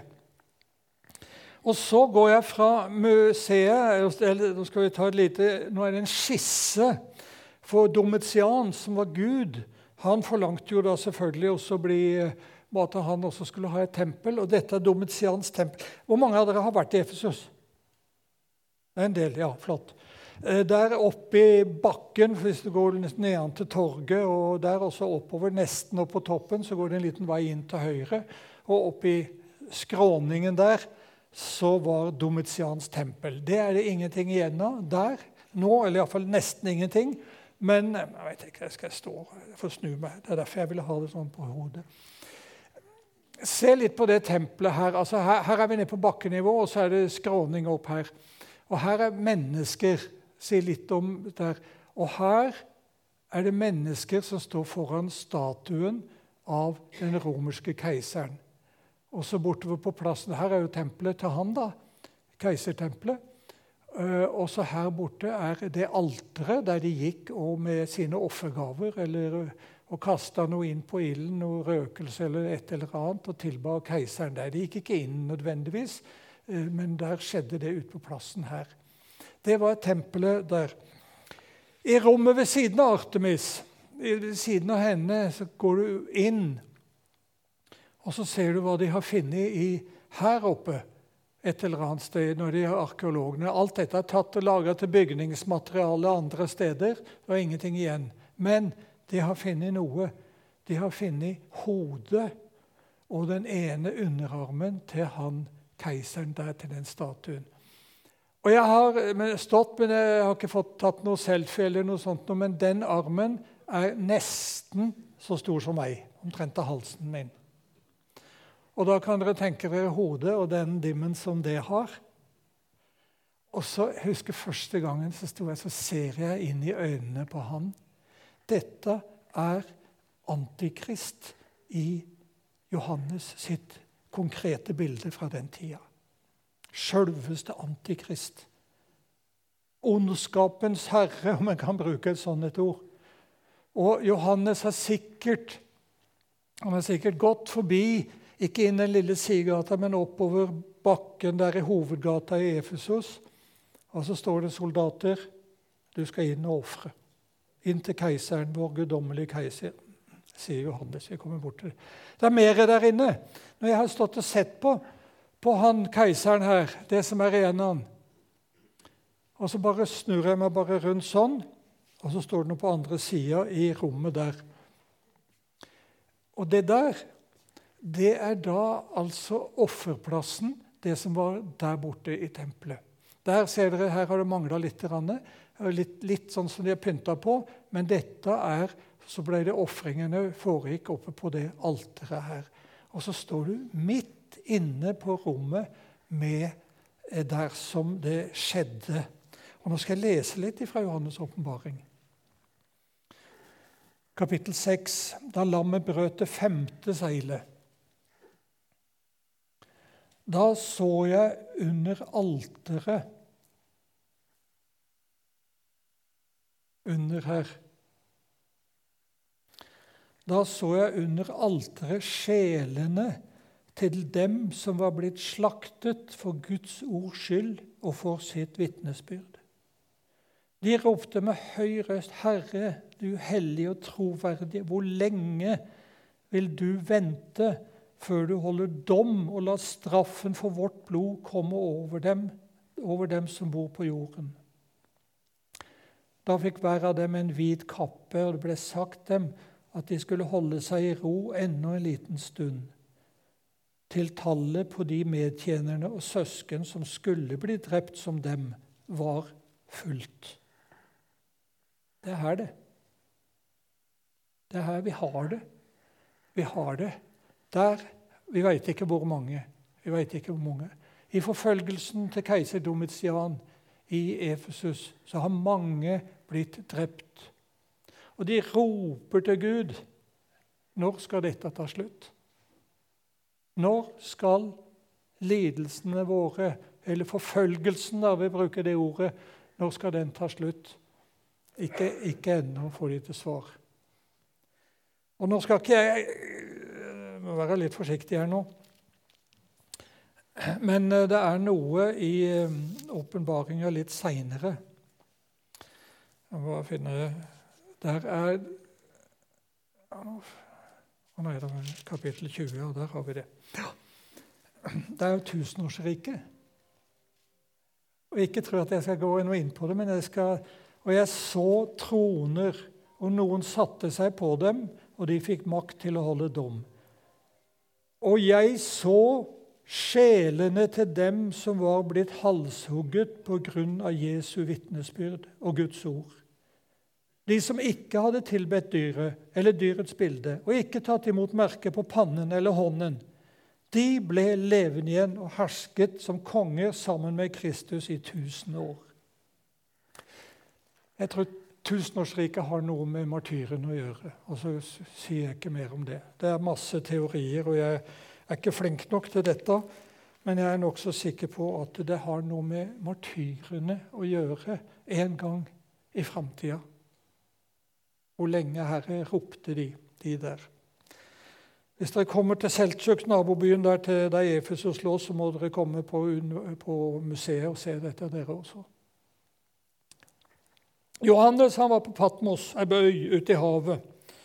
Og så går jeg fra museet, nå skal vi ta nå er det en skisse for Domitian, som var Gud. Han forlangte jo da selvfølgelig også at han også skulle ha et tempel, og dette er Domitians tempel. Hvor mange av dere har vært i Efesus? Det er en del, ja, flott. Der oppe i bakken, hvis du går ned til torget, og der også oppover, nesten opp på toppen, så går det en liten vei inn til høyre, og oppe i skråningen der, så var Domitians tempel. Det er det ingenting igjen av der, nå, eller i hvert fall nesten ingenting, men jeg vet ikke, jeg skal stå, jeg får snu meg, det er derfor jeg ville ha det sånn på hodet. Se litt på det tempelet her, altså her er vi nede på bakkenivå, og så er det skråning opp her. Og her er mennesker, si litt om der. Og her er det mennesker som står foran statuen av den romerske keiseren. Og så bortover på plassen, her er jo tempelet til han da, keisertempelet. Og så her borte er det alteret der de gikk og med sine offergaver, og kastet noe inn på ilden, noe røkelse eller et eller annet, og tilba keiseren der. De gikk ikke inn nødvendigvis, men der skjedde det ut på plassen her. Det var tempelet der. I rommet ved siden av Artemis, ved siden av henne, så går du inn, og så ser du hva de har funnet her oppe, et eller annet sted, når de har arkeologene. Alt dette er tatt og laget til bygningsmateriale andre steder, det var ingenting igjen. Men de har funnet noe. De har funnet hodet og den ene underarmen til han keiseren der, til den statuen. Og jeg har stått, men jeg har ikke fått tatt noe selfie eller noe sånt, men den armen er nesten så stor som meg, omtrent av halsen min. Og da kan dere tenke dere hodet og den dimmen som det har. Og så husker første gangen så ser jeg inn i øynene på han. Dette er antikrist i Johannes sitt konkrete bilde fra den tida. Selveste antikrist. Ondskapens herre, om man kan bruke et sånt et ord. Og Johannes har sikkert gått forbi Ikke inn den lille sidegata, men oppover bakken der i hovedgata i Efesos. Og så står det soldater, du skal inn og offre. Inn til keiseren, vår guddommelige keiser, sier Johannes. Vi kommer bort til det. Det er mer der inne. Når jeg har stått og sett på han keiseren her, det som er igjen av han, og så bare snurrer jeg meg bare rundt sånn, og så står det noe på andre siden i rommet der. Og det der, det er da altså offerplassen, det som var der borte i tempelet. Der ser dere, her har det manglet litt sånn som de har pyntet på, men dette så ble det offringene foregikk oppe på det alteret her. Og så står du midt inne på rommet med der som det skjedde. Og nå skal jeg lese litt fra Johannes åpenbaring. Kapittel 6, da lammet brøt det 5. seilet. Da så jeg under alteret, Da så jeg under alteret sjelene til dem som var blitt slaktet for Guds ords skyld og for sitt vitnesbyrd. De ropte med høy røst, Herre, du hellige og troverdige, hvor lenge vil du vente før du holder dom og la straffen for vårt blod komme over dem som bor på jorden? Da fikk hver av dem en hvit kappe, og det ble sagt dem at de skulle holde seg i ro ennå en liten stund, til tallet på de medtjenerne og søsken som skulle bli drept som dem, var fullt. Det er her det. Det er her vi har det. Vi har det der. Vi vet ikke hvor mange. I forfølgelsen til keiser Domitian i Efesus så har mange blitt drept. Og de roper til Gud, når skal dette ta slutt? Når skal lidelsene våre, eller forfølgelsen, da vi bruker det ordet, når skal den ta slutt? Ikke ennå får de til svar. Og nå skal ikke jeg må være litt forsiktig her nå. Men det er noe i åpenbaringen litt senere. Jeg må bare finne det. Der nei, det var kapittel 20, og der har vi det. Det er jo tusenårsriket. Og ikke tro at jeg skal gå inn på det, men og jeg så troner, og noen satte seg på dem, og de fikk makt til å holde dom. Og jeg så sjelene til dem som var blitt halshugget på grunn av Jesu vitnesbyrd og Guds ord. De som ikke hadde tilbedt dyret eller dyrets bilde, og ikke tatt imot merke på pannen eller hånden, de ble levende igjen og hersket som konger sammen med Kristus i 1000 år. Jeg tror tusenårsriket har noe med martyrene å gjøre, og så sier jeg ikke mer om det. Det er masse teorier, og jeg er ikke flink nok til dette, men jeg er nok så sikker på at det har noe med martyrene å gjøre en gang i fremtiden. Hvor lenge, Herre, ropte de der. Hvis dere kommer til Seltsjuk, nabobyen der Efesos lå, så må dere komme på museet og se dette dere også. Johannes han var på Patmos, en øy ute i havet,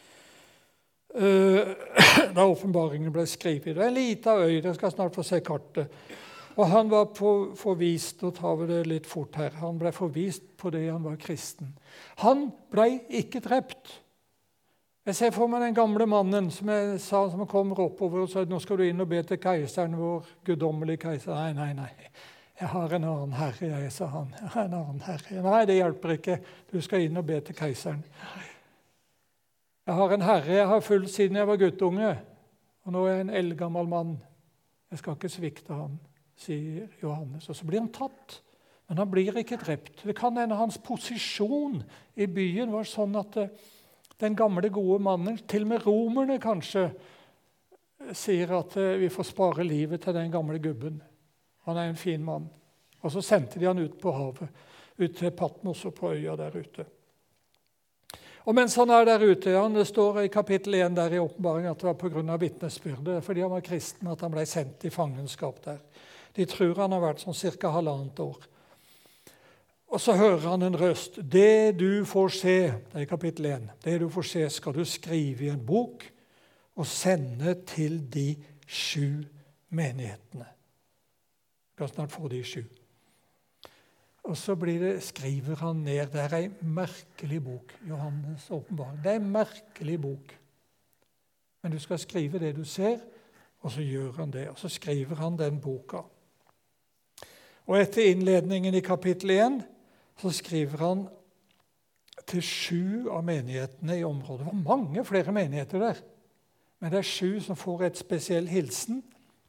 da åpenbaringen ble skrevet. Det er en liten øy, dere skal snart få se kartet. Og han var forvist, og tar vi det litt fort her, han ble forvist på det han var kristen. Han ble ikke drept. Jeg ser for meg den gamle mannen som jeg sa, som kommer oppover og sa, nå skal du inn og be til keiseren, vår guddommelige keiser. Nei. Jeg har en annen herre, sa han. Jeg har en annen herre. Nei, det hjelper ikke. Du skal inn og be til keiseren. Jeg har en herre jeg har fulgt siden jeg var guttunge, og nå er jeg en eldgammel mann. Jeg skal ikke svikte han, sier Johannes. Og så blir han tatt, men han blir ikke drept. Det kan hende hans posisjon i byen var sånn at den gamle gode mannen, til og med romerne kanskje, sier at vi får spare livet til den gamle gubben. Han er en fin mann. Og så sendte de han ut på havet, ut til Patmos og på øya der ute. Og mens han der ute, det står i kapittel 1 der i åpenbaringen at det var på grunn av vitnesbyrdet, fordi han var kristen, at han ble sendt i fangenskap der. De tror han har vært sånn cirka 1,5 år. Og så hører han en røst. Det du får se, det er i kapittel 1, det du får se skal du skrive i en bok og sende til de 7 menighetene. Du kan snart få de 7. Og så skriver han ned. Det er en merkelig bok, Johannes' åpenbaring. Det er en merkelig bok. Men du skal skrive det du ser, og så gjør han det. Og så skriver han den boka. Og etter innledningen i kapittel 1, så skriver han til 7 av menighetene i området. Det var mange flere menigheter der. Men det er 7 som får et spesiell hilsen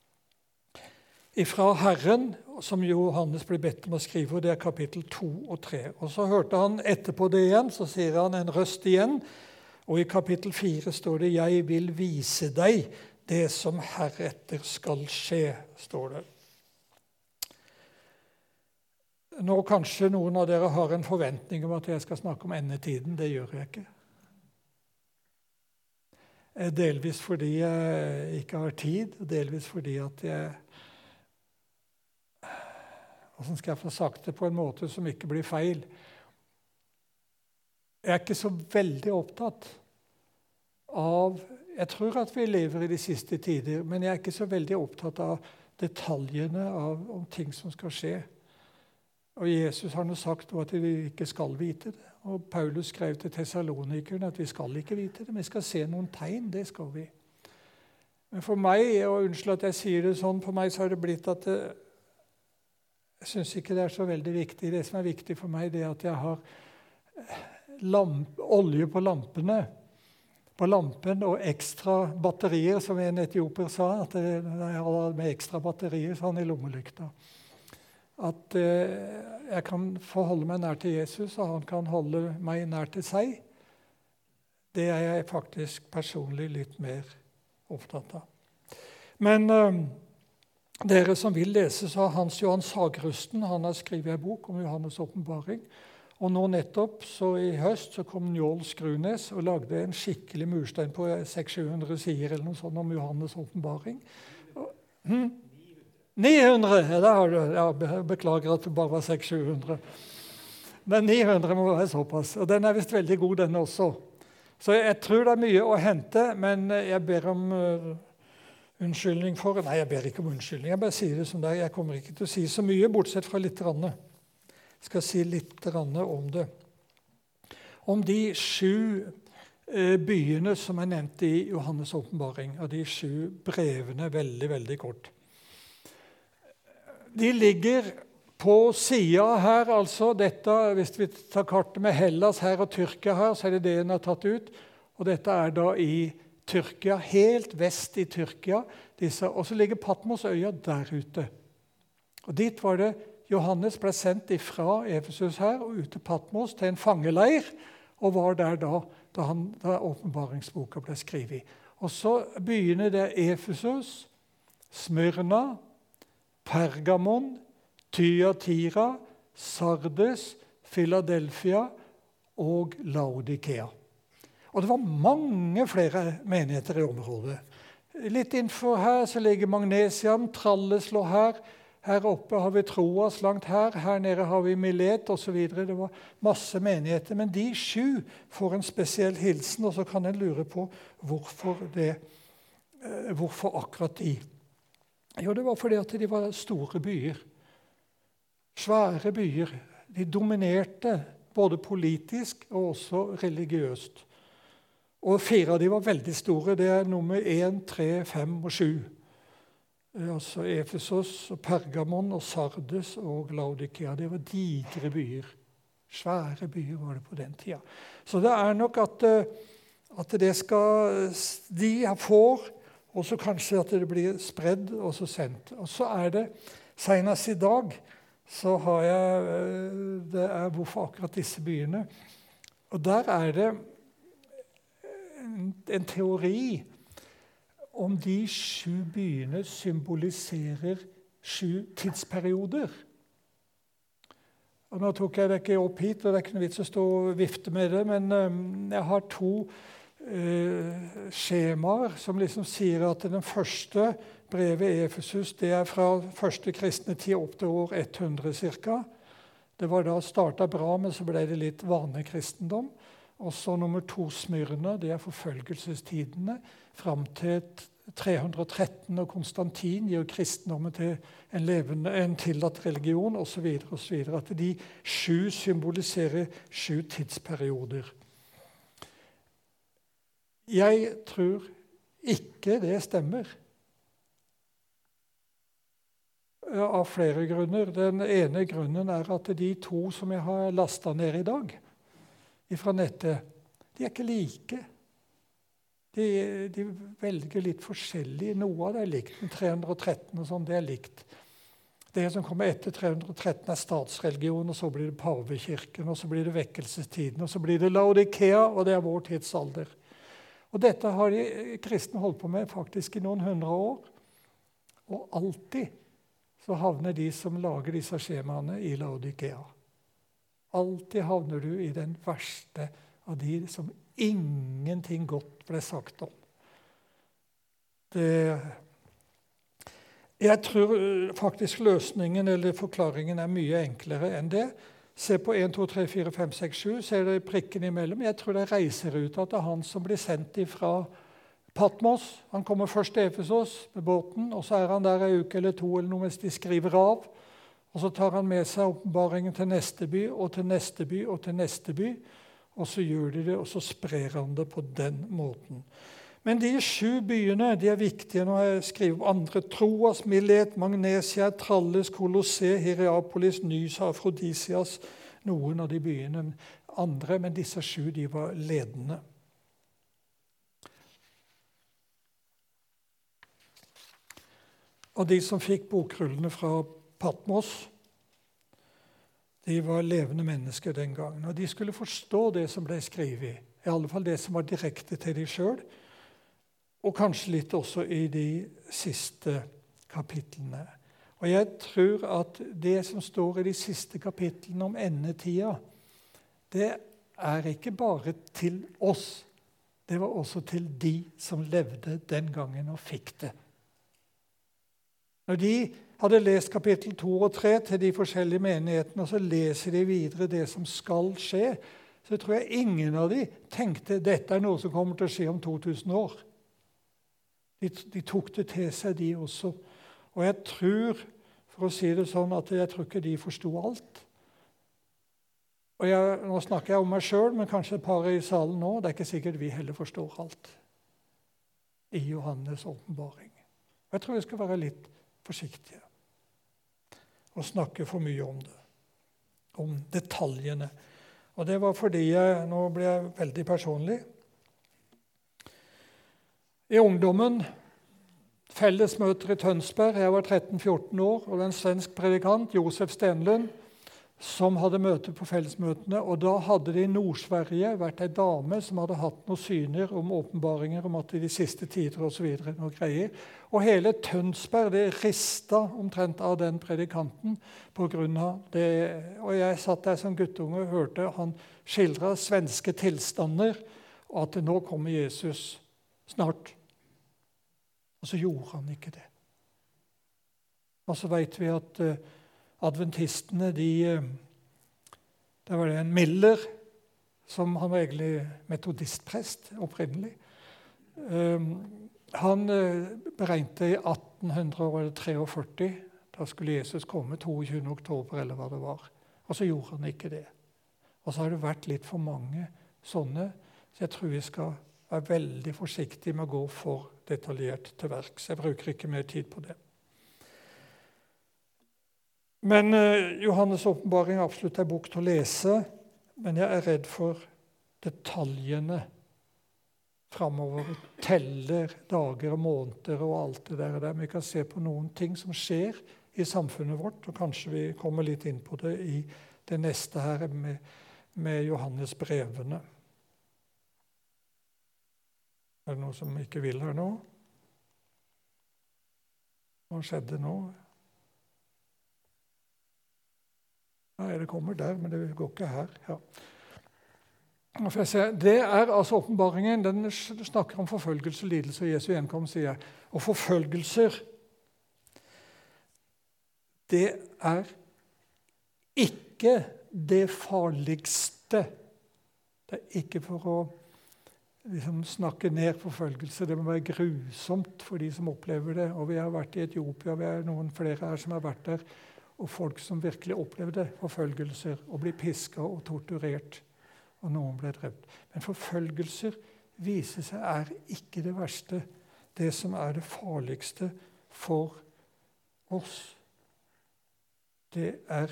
ifra Herren, som Johannes ble bedt om å skrive, og det er kapittel 2 og 3. Og så hørte han etterpå det igjen, så sier han en røst igjen, og i kapittel 4 står det, «Jeg vil vise deg det som heretter skal skje», står det. Nå kanskje noen av dere har en forventning om at jeg skal snakke om endetiden. Det gjør jeg ikke. Delvis fordi jeg ikke har tid, og delvis fordi at jeg hvordan skal jeg få sagt det på en måte som ikke blir feil? Jeg er ikke så veldig opptatt av, jeg tror at vi lever i de siste tider, men jeg er ikke så veldig opptatt av detaljene om ting som skal skje. Og Jesus har nå sagt at vi ikke skal vite det. Og Paulus skrev til Thessalonikerne at vi skal ikke vite det, men vi skal se noen tegn, det skal vi. Men for meg, og unnskyld at jeg sier det sånn, for meg så har det blitt at jeg synes ikke det er så veldig viktig. Det som er viktig for meg, det er at jeg har olje på lampen og ekstra batterier, som en etioper sa, at jeg har med ekstra batterier sånn i lommelykta. At jeg kan forholde meg nær til Jesus, og han kan holde meg nær til seg. Det er jeg faktisk personlig litt mer opptatt av. Men dere som vil lese, så har Hans Johan Sagrusten, han har skrevet en bok om Johannes' åpenbaring. Og nå nettopp, så i høst, så kom Njål Skrunes og lagde en skikkelig murstein på 600-700 sider eller noe sånt om Johannes' åpenbaring. 900, der har du. Jeg beklager at det bare var 600-700. Men 900 må være såpass. Og den er vist veldig god, den også. Så jeg tror det er mye å hente, men jeg ber om unnskyldning for. Nei, jeg ber ikke om unnskyldning. Jeg bare sier det som det er. Jeg kommer ikke til å si så mye, bortsett fra litt rann. Jeg skal si litt rann om det. Om de 7 byene som er nevnt i Johannes' åpenbaring, og de 7 brevene veldig, veldig kort. De ligger på siden her, altså dette, hvis vi tar kartet med Hellas her og Tyrkia her, så er det det en har tatt ut. Og dette er da i Tyrkia, helt vest i Tyrkia. Og så ligger Patmosøya der ute. Og dit var det Johannes ble sendt fra Efesus her og ut til Patmos til en fangeleir, og var der da åpenbaringsboka ble skrevet. Og så byene det Efesus, Smyrna, Pergamon, Thyatira, Sardes, Philadelphia og Laodikea. Og det var mange flere menigheter i området. Litt innenfor her så ligger Magnesium, Tralles lå her. Her oppe har vi Troas langt her. Her nede har vi Milet og så videre. Det var masse menigheter, men de 7 får en spesiell hilsen, og så kan en lure på hvorfor akkurat de. Jo, det var fordi at de var store byer. Svære byer. De dominerte både politisk og også religiøst. Og 4 av de var veldig store. Det er nummer 1, 3, 5 og 7. Altså Efesos, og Pergamon, og Sardes og Laodikea. Det var digre byer. Svære byer var det på den tida. Så det er nok at det skal de får, og så kanskje at det blir spredd og så sendt. Og så er det, senest i dag, så har jeg, det er hvorfor akkurat disse byene. Og der er det en teori om de 7 byene symboliserer 7 tidsperioder. Og nå tok jeg det ikke opp hit, og det er ikke noe vits å stå og vifte med det, men jeg har to skjemaer som liksom sier at den første brevet i Efesus, det er fra første kristne tid opp til år 100 cirka. Det var da startet bra, men så ble det litt vanekristendom. Og så nummer 2 Smyrna, det er forfølgelsestidene, fram til 313, og Konstantin gir kristendommen til en tillatt religion, osv. At de 7 symboliserer 7 tidsperioder. Jeg tror ikke det stemmer. Av flere grunner. Den ene grunnen er at de 2 som jeg har lastet ned i dag, fra nettet, de er ikke like. De velger litt forskjellig. Noe av det er likt, men 313 og sånn, det er likt. Det som kommer etter 313 er statsreligion, og så blir det pavekirken, og så blir det vekkelsestiden, og så blir det Laodikea, og det er vår tidsalder. Og dette har de kristne holdt på med faktisk i noen 100 år, og alltid så havner de som lager disse skjemaene i Laodikea. Alltid havner du i den verste av de som ingenting godt ble sagt om. Jeg tror faktisk løsningen eller forklaringen er mye enklere enn det. Se på 1, 2, 3, 4, 5, 6, 7, ser dere prikken imellom. Jeg tror det reiser ut at det er han som blir sendt fra Patmos. Han kommer først til Efesos med båten, og så er han der en uke eller 2 eller noe mens de skriver av. Og så tar han med seg åpenbaringen til neste by, og til neste by, og til neste by. Og så gjør de det, og så sprer han det på den måten. Men de 7 byene de er viktige når jeg skriver om andre. Troas, Milet, Magnesia, Tralles, Kolosse, Hierapolis, Nysa, Afrodisias. Noen av de byene andre, men disse 7 de var ledende. Og de som fikk bokrullene fra Patmos, de var levende mennesker den gangen. Og de skulle forstå det som ble skrevet, i alle fall det som var direkte til de selv, og kanskje litt også i de siste kapitlene. Og jeg tror at det som står i de siste kapitlene om endetida, det er ikke bare til oss, det var også til de som levde den gangen og fikk det. Når de hadde lest kapittel 2 og 3 til de forskjellige menighetene, og så leser de videre det som skal skje, så tror jeg ingen av de tenkte dette er noe som kommer til å skje om 2000 år. De tok det til seg, de også. Og jeg tror, for å si det sånn, at jeg tror ikke de forstod alt. Og nå snakker jeg om meg selv, men kanskje et par i salen nå, det er ikke sikkert vi heller forstår alt i Johannes åpenbaring. Og jeg tror vi skal være litt forsiktige og snakke for mye om det, om detaljene. Og det var fordi nå ble jeg veldig personlig. I ungdommen, fellesmøter i Tønsberg, jeg var 13-14 år, og en svensk predikant, Josef Stenlund, som hadde møte på fellesmøtene, og da hadde det i Nord-Sverige vært en dame som hadde hatt noen syner om åpenbaringer om at i de siste tider og så videre, noe greier. Og hele Tønsberg, det ristet omtrent av den predikanten på grunn av det. Og jeg satt der som guttunge og hørte han skildre svenske tilstander, og at nå kommer Jesus snart. Og så gjorde han ikke det. Og så vet vi at adventistene, der var det en Miller, som han var egentlig metodistprest opprinnelig. Han beregnet i 1843, da skulle Jesus komme 22. oktober, eller hva det var. Og så gjorde han ikke det. Og så har det vært litt for mange sånne, så jeg tror vi skal være veldig forsiktige med å gå for detaljert til verks. Jeg bruker ikke mer tid på det. Men Johannes' åpenbaring er absolutt en bok til å lese, men jeg er redd for detaljene fremover. Teller dager og måneder og alt det der. Vi kan se på noen ting som skjer i samfunnet vårt, og kanskje vi kommer litt inn på det i det neste her med Johannes brevene. Er det noe som ikke vil her nå? Hva skjedde nå? Nei, det kommer der, men det går ikke her. Ja. Det er altså åpenbaringen. Den snakker om forfølgelse og lidelse, og Jesu gjenkomst, sier jeg. Og forfølgelser, det er ikke det farligste. Det er ikke for å snakke ned forfølgelse. Det må være grusomt for de som opplever det. Og vi har vært i Etiopia, vi er noen flere her som har vært der, og folk som virkelig opplevde forfølgelser, og blir pisket og torturert, og noen ble drept. Men forfølgelser viser seg er ikke det verste. Det som er det farligste for oss, det er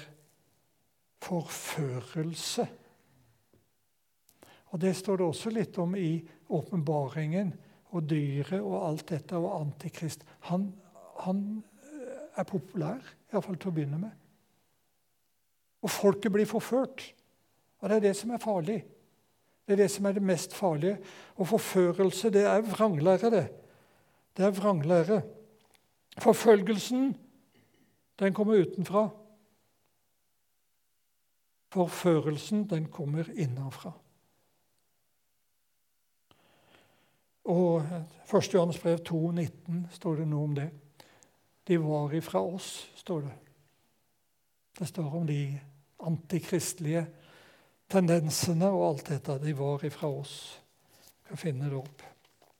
forførelse. Og det står det også litt om i åpenbaringen, og dyret og alt dette, og antikrist. Han er populær, i hvert fall til å begynne med. Og folket blir forført. Og det er det som er farlig. Det er det som er det mest farlige. Og forførelse, det er vranglære, det. Det er vranglære. Forfølgelsen, den kommer utenfra. Forførelsen, den kommer innenfra. Og 1. Johannes brev 2,19 står det noe om det. De var ifra oss, står det. Det står om de antikristelige tendensene og alt dette. De var ifra oss. Jeg kan finne det opp.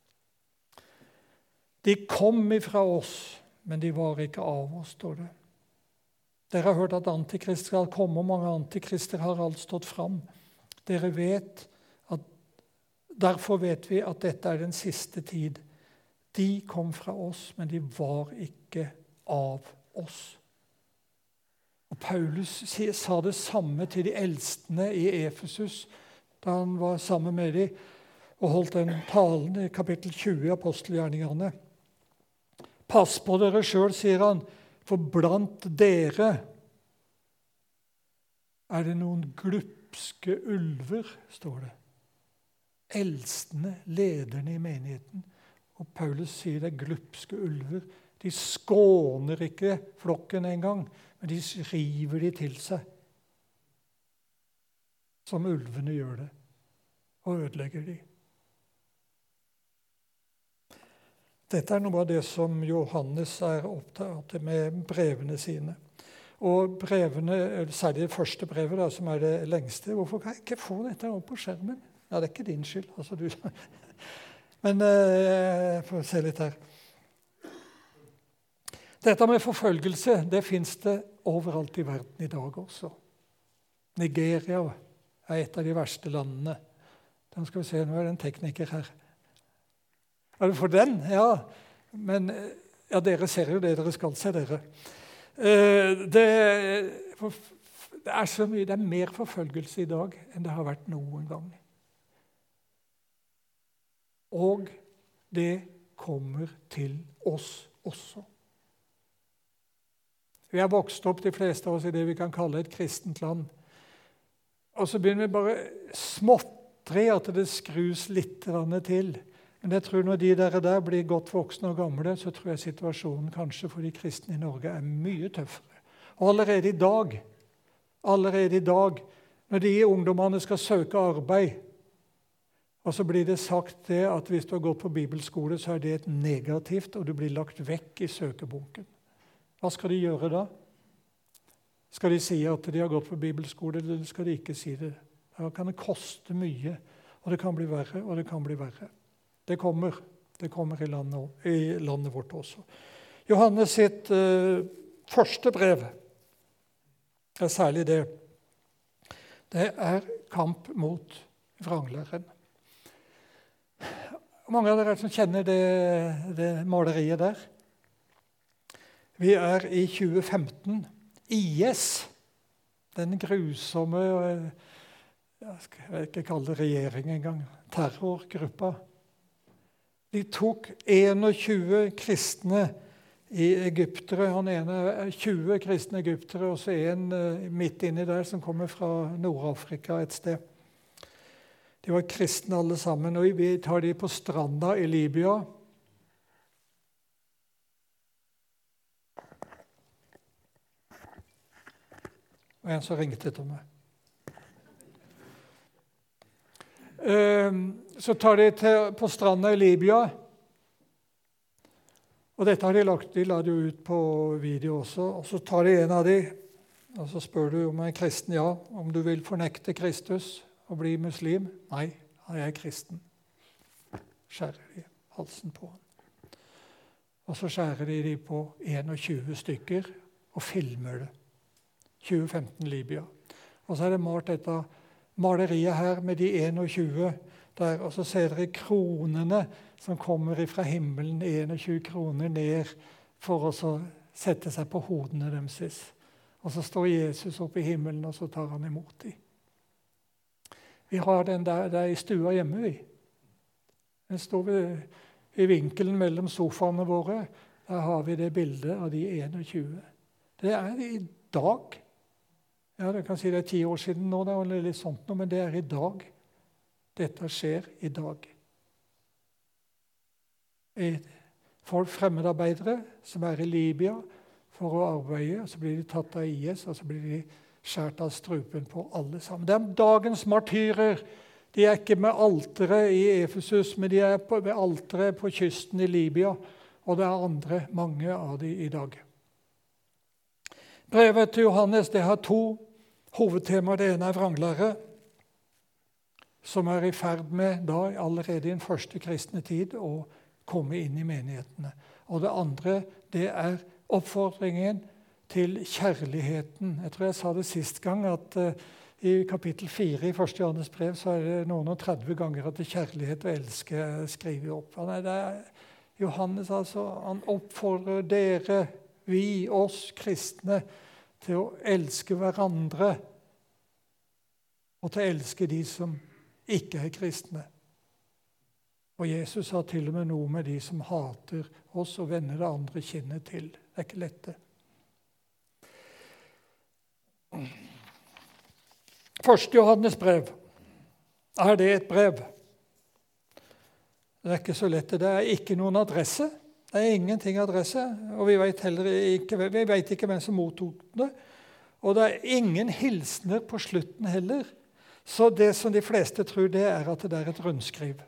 De kom ifra oss, men de var ikke av oss, står det. Dere har hørt at antikrister skal komme, og mange antikrister har alt stått fram. Dere vet at Derfor vet vi at dette er den siste tid. De kom fra oss, men de var ikke av oss. Og Paulus sa det samme til de eldstene i Efesus da han var sammen med dem og holdt den talen i kapittel 20 i apostelgjerningene. Pass på dere selv, sier han, for blant dere er det noen glupske ulver, står det. Eldstene, lederne i menigheten. Og Paulus sier det er glupske ulver. De skåner ikke flokken engang, men de river de til seg. Som ulvene gjør det, og ødelegger de. Dette er noe av det som Johannes er opptatt med brevene sine. Og brevene, særlig det første brevet, da, som er det lengste. Hvorfor kan jeg ikke få dette opp på skjermen? Ja, det er ikke din skyld. Altså, Men jeg får se litt her. Dette med forfølgelse, det finnes det overalt i verden i dag også. Nigeria er et av de verste landene. Da skal vi se, nå er det en tekniker her. Er du for den? Ja. Men ja, dere ser jo det dere skal se, dere. Det er så mye, det er mer forfølgelse i dag enn det har vært noen gang. Og det kommer til oss også. Vi har vokst opp, de fleste av oss, i det vi kan kalle et kristent land. Og så begynner vi bare småtteri at det skrus litt til. Men jeg tror når de der blir godt voksne og gamle, så tror jeg situasjonen kanskje for de kristne i Norge er mye tøffere. Og allerede i dag, når de ungdommene skal søke arbeid, og så blir det sagt det at hvis du har gått på bibelskole, så er det et negativt, og du blir lagt vekk i søkebunken. Hva skal de gjøre da? Skal de si at de har gått på bibelskole, eller skal de ikke si det? Da kan det koste mye, og det kan bli verre, og det kan bli verre. Det kommer i landet vårt også. Johannes sitt første brev, er særlig det. Det er kamp mot vranglæren. Mange av dere som kjenner det maleriet der. Vi er i 2015. IS, den grusomme, jeg vil ikke kalle det regjering engang, terrorgruppa. De tok 21 kristne i egyptere. Han ene er 20 kristne egyptere, og så en midt inni der som kommer fra Nord-Afrika et sted. De var kristne alle sammen, og vi tar de på stranda i Libya. og en som ringte til meg. Så tar de på stranda i Libya, og dette har de la det jo ut på video også, og så tar de en av de, og så spør du om jeg er kristen, ja, om du vil fornekte Kristus og bli muslim. Nei, jeg er kristen. Skjærer de halsen på han. Og så skjærer de på 21 stykker og filmer det. 2015 Libya. Og så er det malt dette maleriet her med de 21 der, og så ser dere kronene som kommer fra himmelen, 21 kroner ned for å sette seg på hodene deres. Og så står Jesus oppe i himmelen, og så tar han imot dem. Vi har den der i stua hjemme, vi. Den står i vinkelen mellom sofaene våre. Der har vi det bildet av de 21. Det er i dag. Ja, det kan si det er 10 år siden nå, eller litt sånt, men det er i dag. Dette skjer i dag. Folk, fremmedarbeidere som er i Libya for å arbeide, så blir de tatt av IS, og så blir de skjært av strupen på alle sammen. Det er dagens martyrer. De er ikke med alteret i Efesus, men de er med alteret på kysten i Libya, og det er mange av de i dag. Brevet til Johannes, det har 2 hovedtemaer. Det ene er vranglære, som er i ferd med da allerede i den første kristne tid å komme inn i menighetene. Og det andre, det er oppfordringen til kjærligheten. Jeg tror jeg sa det sist gang at i kapittel 4 i 1. Johannes brev så er det noen og 30 ganger at det kjærlighet og elske skriver opp. Johannes han oppfordrer dere, vi, oss kristne, til å elske hverandre og til å elske de som ikke er kristne. Og Jesus har til og med noe med de som hater oss og vender det andre kinnet til. Det er ikke lett det. 1. Johannes brev. Er det et brev? Det er ikke så lett. Det er ikke noen adresse. Det er ingenting adresse, og vi vet ikke hvem som mottok det. Og det er ingen hilsener på slutten heller. Så det som de fleste tror, det er at det er et rundskriv.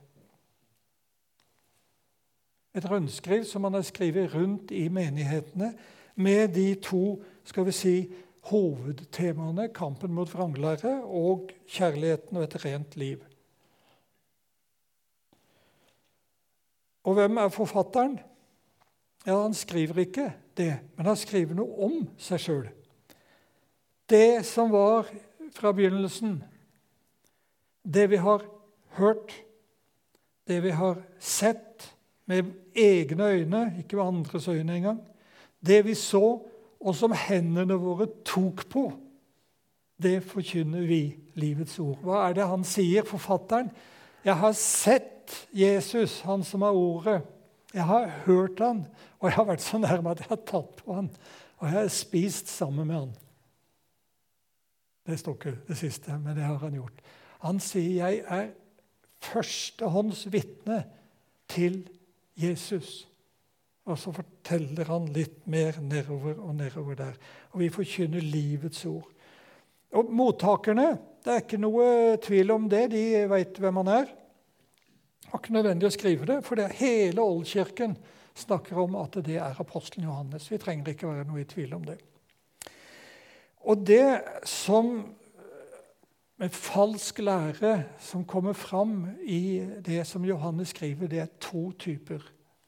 Et rundskriv som man har skrevet rundt i menighetene med de 2, skal vi si, hovedtemaene, kampen mot vranglære og kjærligheten og et rent liv. Og hvem er forfatteren? Ja, han skriver ikke det, men han skriver noe om seg selv. Det som var fra begynnelsen, det vi har hørt, det vi har sett med egne øyne, ikke med andres øyne engang, det vi så, og som hendene våre tok på, det forkynner vi livets ord. Hva er det han sier, forfatteren? Jeg har sett Jesus, han som er ordet. Jeg har hørt han, og jeg har vært så nærme at jeg har tatt på han, og jeg har spist sammen med han. Det står ikke det siste, men det har han gjort. Han sier, jeg er førstehånds vitne til Jesus. Og så forteller han litt mer nedover og nedover der. Og vi forkynner livets ord. Og mottakerne, det er ikke noe tvil om det, de vet hvem han er. Det er ikke nødvendig å skrive det, for det hele Oldkirken snakker om at det er apostelen Johannes. Vi trenger ikke være noe i tvil om det. Og det som med falsk lære som kommer fram i det som Johannes skriver, det er 2 typer.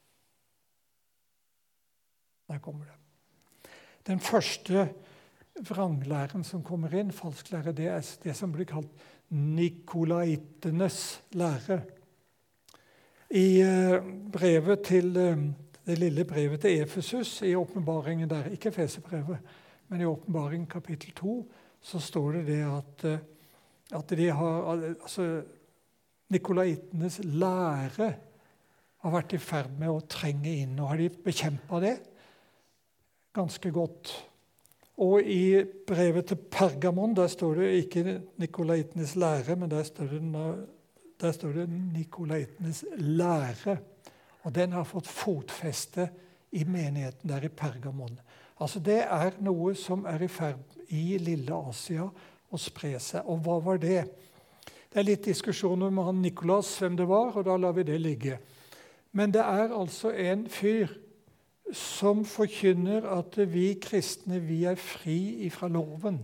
Der kommer det. Den første vranglæren som kommer inn, falsk lære, det er det som blir kalt nikolaitenes lære. I brevet til det lille brevet til Efesus, i åpenbaringen der, ikke Efeserbrevet, men i åpenbaringen kapittel 2, så står det at de har, altså nikolaitenes lære har vært i ferd med å trenge inn, og har de bekjempet det ganske godt. Og i brevet til Pergamon, der står det ikke nikolaitenes lære, men der står det nikolaitenes lære. Og den har fått fotfeste i menigheten der i Pergamon. Altså det er noe som er i ferd i lille Asia å spre seg. Og hva var det? Det er litt diskusjon om han Nikolas, hvem det var, og da lar vi det ligge. Men det er altså en fyr som forkynner at vi kristne, vi er fri ifra loven.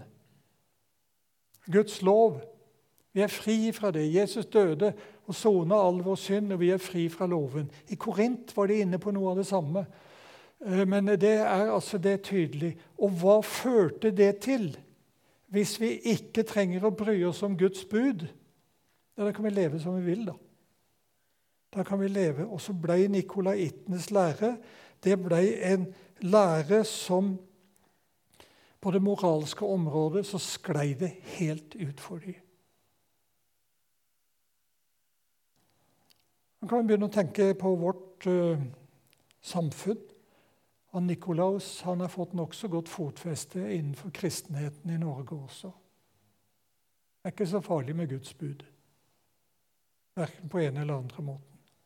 Guds lov. Vi er fri fra det. Jesus døde og sonet all vår synd, og vi er fri fra loven. I Korint var de inne på noe av det samme. Men det er altså det tydelig. Og hva førte det til? Hvis vi ikke trenger å bry oss om Guds bud, da kan vi leve som vi vil da. Da kan vi leve. Og så ble nikolaitenes lære, det ble en lære som på det moralske området så sklei det helt ut for dem. Man kan begynne å tenke på vårt samfunn. Og Nikolaus han har fått nok så godt fotfeste innenfor kristenheten i Norge også. Det er ikke så farlig med Guds bud. Hverken på en eller andre måten.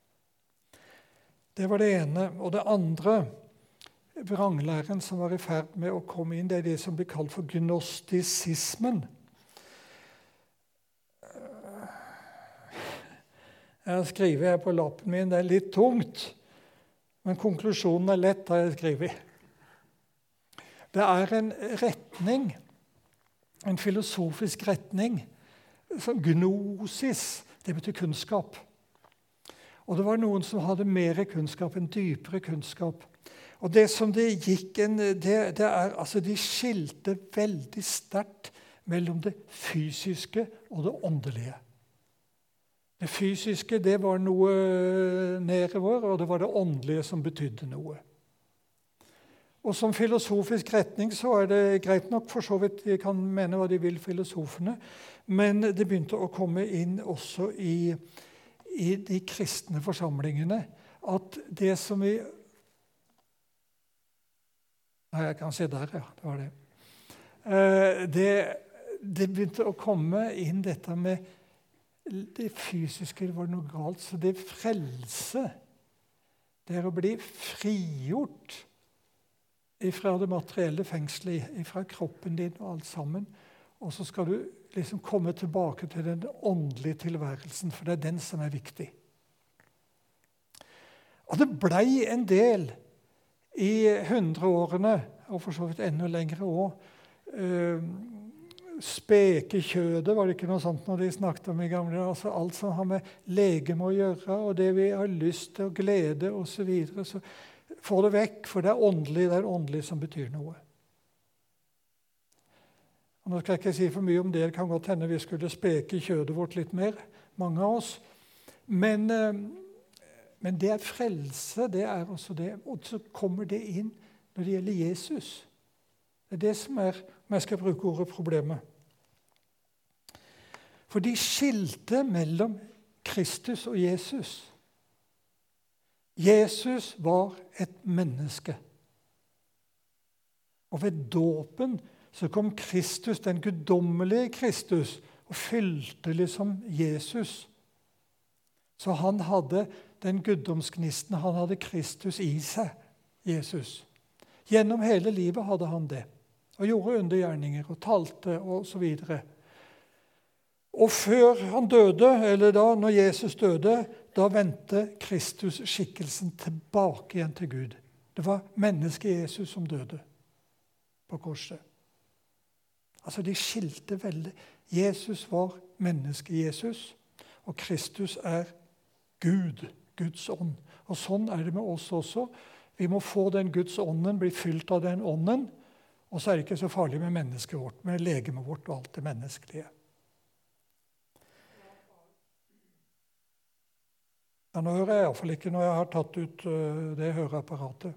Det var det ene. Og det andre, vranglæren som var i ferd med å komme inn, det er det som blir kalt for gnostisismen. Jeg har skrevet her på lappen min, det er litt tungt, men konklusjonen er lett, har jeg skrevet. Det er en retning, en filosofisk retning, som gnosis, det betyr kunnskap. Og det var noen som hadde mer kunnskap, en dypere kunnskap. Og det som det gikk det er, altså de skilte veldig sterkt mellom det fysiske og det åndelige. Det fysiske, det var noe nedover, og det var det åndelige som betydde noe. Og som filosofisk retning så er det greit nok, for så vidt de kan mene hva de vil, filosofene, men det begynte å komme inn også i de kristne forsamlingene, at det som vi... Nei, jeg kan se der, ja, det var det. Det begynte å komme inn dette med det fysiske, det var noe galt, så det frelse, det er å bli frigjort ifra det materielle fengselet, ifra kroppen din og alt sammen, og så skal du liksom komme tilbake til den åndelige tilværelsen, for det er den som er viktig. Og det ble en del i 100-årene, og for så vidt enda lengre år, spekekjødet, var det ikke noe sånt når de snakket om i gamle dager, altså alt som har med legeme å gjøre, og det vi har lyst til å glede og så videre, så få det vekk, for det er åndelig som betyr noe. Og nå skal jeg ikke si for mye om det, det kan godt hende vi skulle speke kjødet vårt litt mer, mange av oss, men det er frelse, det er også det, og så kommer det inn når det gjelder Jesus. Det er det som er, om jeg skal bruke ordet problemet. For de skilte mellom Kristus og Jesus. Jesus var et menneske. Og ved dåpen så kom Kristus, den guddommelige Kristus, og fylte liksom Jesus. Så han hadde den guddomsgnisten, han hadde Kristus i seg, Jesus. Gjennom hele livet hadde han det. Og gjorde undergjerninger og talte og så videre. Og før han døde, eller da når Jesus døde, da vendte Kristus skikkelsen tilbake igjen til Gud. Det var mennesket Jesus som døde på korset. Altså de skilte veldig. Jesus var mennesket Jesus, og Kristus er Gud, Guds ånd. Og sånn er det med oss også. Vi må få den Guds ånden, bli fylt av den ånden, og så er det ikke så farlig med mennesket vårt, med legemet vårt og alt det menneskelige. Ja, nå hører jeg i hvert fall ikke når jeg har tatt ut det høreapparatet.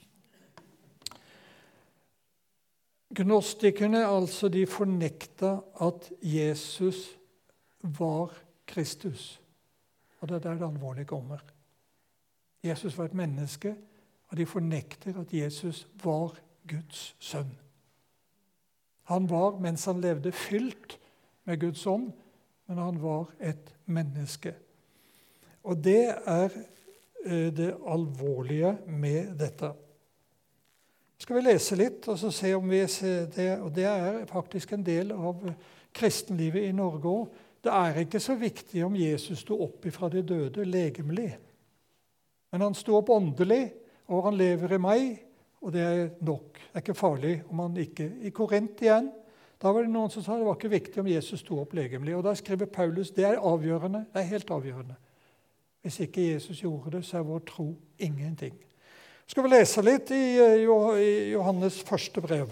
Gnostikerne, altså, de fornekta at Jesus var Kristus. Og det er der det alvorlige kommer. Jesus var et menneske, og de fornekter at Jesus var Guds sønn. Han var, mens han levde, fylt med Guds ånd, men han var et menneske. Og det er det alvorlige med dette. Skal vi lese litt og så se om vi ser det, og det er faktisk en del av kristenlivet i Norge også. Det er ikke så viktig om Jesus stod opp ifra de døde legemlig. Men han stod opp åndelig, og han lever i meg, og det er nok. Det er ikke farlig om han ikke. I Korint igjen, da var det noen som sa det var ikke viktig om Jesus stod opp legemlig. Og da skriver Paulus, det er avgjørende, det er helt avgjørende. Hvis ikke Jesus gjorde det, så er vår tro ingenting. Skal vi lese litt i Johannes første brev.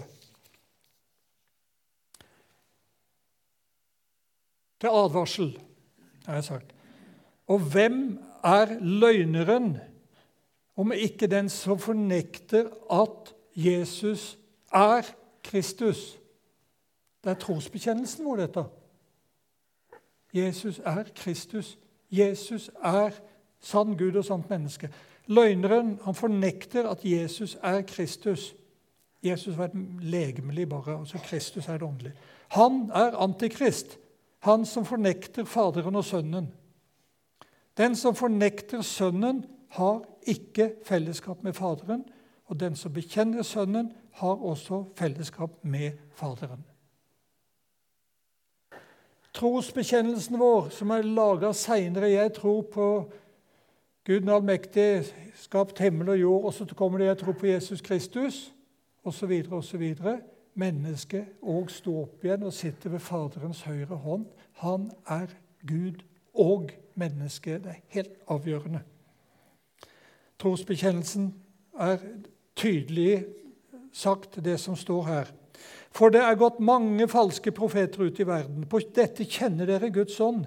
Til advarsel, har jeg sagt. Og hvem er løgneren, om ikke den som fornekter at Jesus er Kristus? Det er trosbekjennelsen vår, dette. Jesus er Kristus. Jesus er sann Gud og sant menneske. Løgneren, han fornekter at Jesus er Kristus. Jesus var et legemlig bare, altså Kristus er det åndelige. Han er antikrist. Han som fornekter Faderen og Sønnen. Den som fornekter Sønnen, har ikke fellesskap med Faderen, og den som bekjenner Sønnen, har også fellesskap med Faderen. Trosbekjennelsen vår, som er laget senere, jeg tror på Gud den allmektige, skapt himmel og jord, og så kommer det, jeg tror på Jesus Kristus, og så videre, og så videre. Mennesket og står opp igjen og sitter ved Faderens høyre hånd. Han er Gud og menneske. Det er helt avgjørende. Trosbekjennelsen er tydelig sagt det som står her. For det er gått mange falske profeter ut i verden. På dette kjenner dere Guds ånd.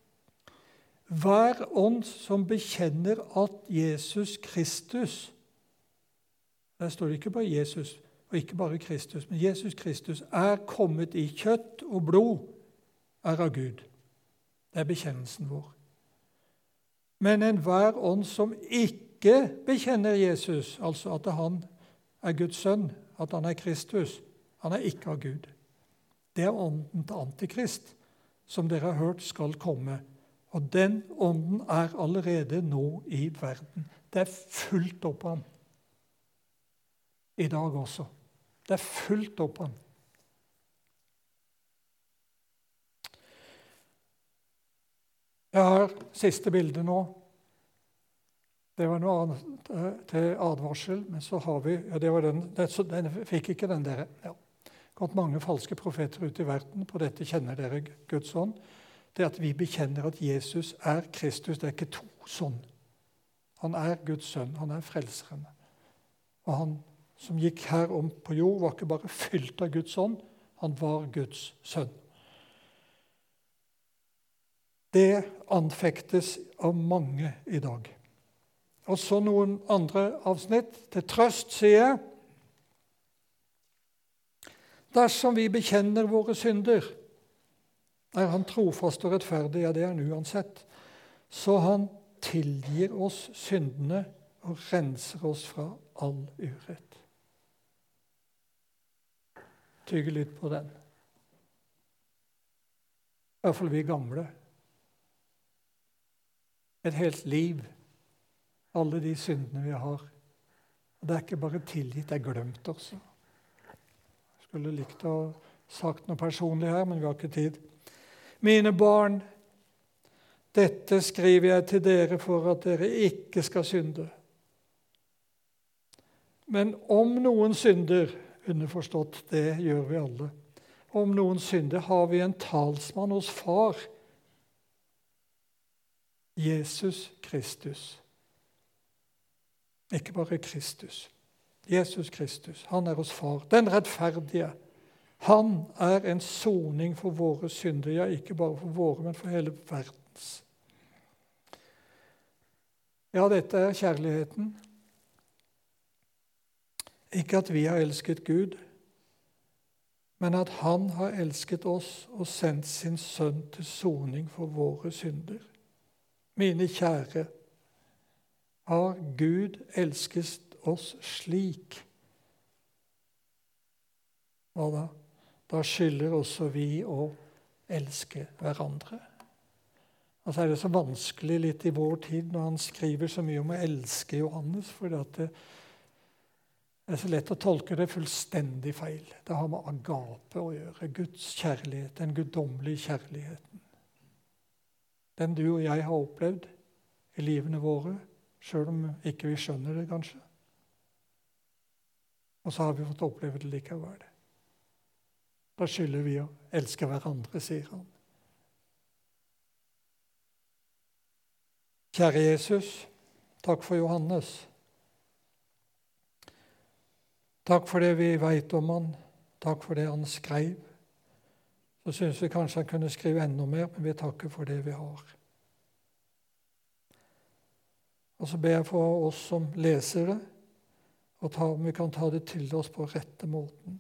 Hver ånd som bekjenner at Jesus Kristus, der står det ikke bare Jesus, og ikke bare Kristus, men Jesus Kristus er kommet i kjøtt og blod, er av Gud. Det er bekjennelsen vår. Men enhver ånd som ikke bekjenner Jesus, altså at han er Guds sønn, at han er Kristus, han er ikke av Gud. Det er ånden til Antikrist, som dere har hørt skal komme. Og den ånden er allerede nå i verden. Det er fullt opp av han. I dag også. Det er fullt opp av han. Jeg har siste bilde nå. Det var noe annet til advarsel, men så har vi, ja, det var den fikk ikke den dere. Ja. Gått mange falske profeter ut i verden, på dette kjenner dere Guds ånd. Det at vi bekjenner at Jesus er Kristus, det er ikke to sånn. Han er Guds sønn, han er frelseren. Og han som gikk her om på jord, var ikke bare fylt av Guds ånd, han var Guds sønn. Det anfektes av mange i dag. Og så noen andre avsnitt. Til trøst sier jeg, dersom vi bekjenner våre synder, er han trofast og rettferdig, ja det er han uansett, så han tilgir oss syndene og renser oss fra all urett. Tygge litt på den. I hvert fall vi gamle. Et helt liv. Alle de syndene vi har. Og det er ikke bare tilgitt, det er glemt også. Jeg skulle likt å ha sagt noe personlig her, men vi har ikke tid. Mine barn, dette skriver jeg til dere for at dere ikke skal synde. Men om noen synder, underforstått, det gjør vi alle. Om noen synder har vi en talsmann hos far, Jesus Kristus. Ikke bare Kristus. Jesus Kristus, han er hos far. Den rettferdige. Han er en soning for våre synder, ja, ikke bare for våre, men for hele verdens. Ja, dette er kjærligheten. Ikke at vi har elsket Gud, men at han har elsket oss og sendt sin sønn til soning for våre synder. Mine kjære, har Gud elsket oss slik? Hva da? Da skylder også vi å elske hverandre. Altså er det så vanskelig litt i vår tid når han skriver så mye om å elske Johannes, for Det er så lett å tolke det fullstendig feil. Det har med agape å gjøre. Guds kjærlighet, den guddommelige kjærligheten. Den du og jeg har opplevd i livene våre, selv om ikke vi skjønner det kanskje. Og så har vi fått oppleve det likevel. Da skylder vi å elske hverandre, sier han. Kjære Jesus, takk for Johannes. Takk for det vi vet om han. Takk for det han skrev. Så synes vi kanskje han kunne skrive enda mer, men vi takker for det vi har. Og så ber jeg for oss som leser det, og om vi kan ta det til oss på rette måten.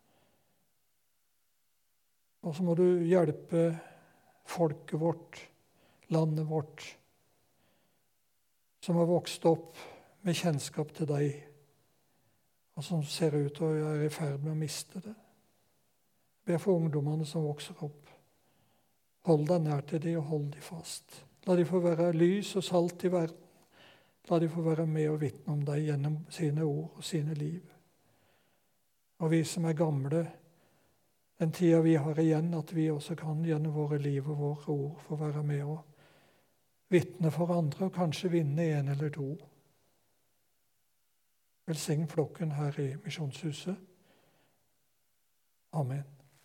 Og så må du hjelpe folket vårt, landet vårt, som har vokst opp med kjennskap til deg, og som ser ut til å være i ferd med å miste det. Jeg ber for ungdommene som vokser opp. Hold deg nær til dem og hold dem fast. La de få være lys og salt i verden. La de få være med og vitne om deg gjennom sine ord og sine liv. Og vi som er gamle, den tida vi har igjen, at vi også kan gjennom våre liv og våre ord få være med og vitne for andre, og kanskje vinne en eller to. Velsign flokken her i Misjonshuset. Amen.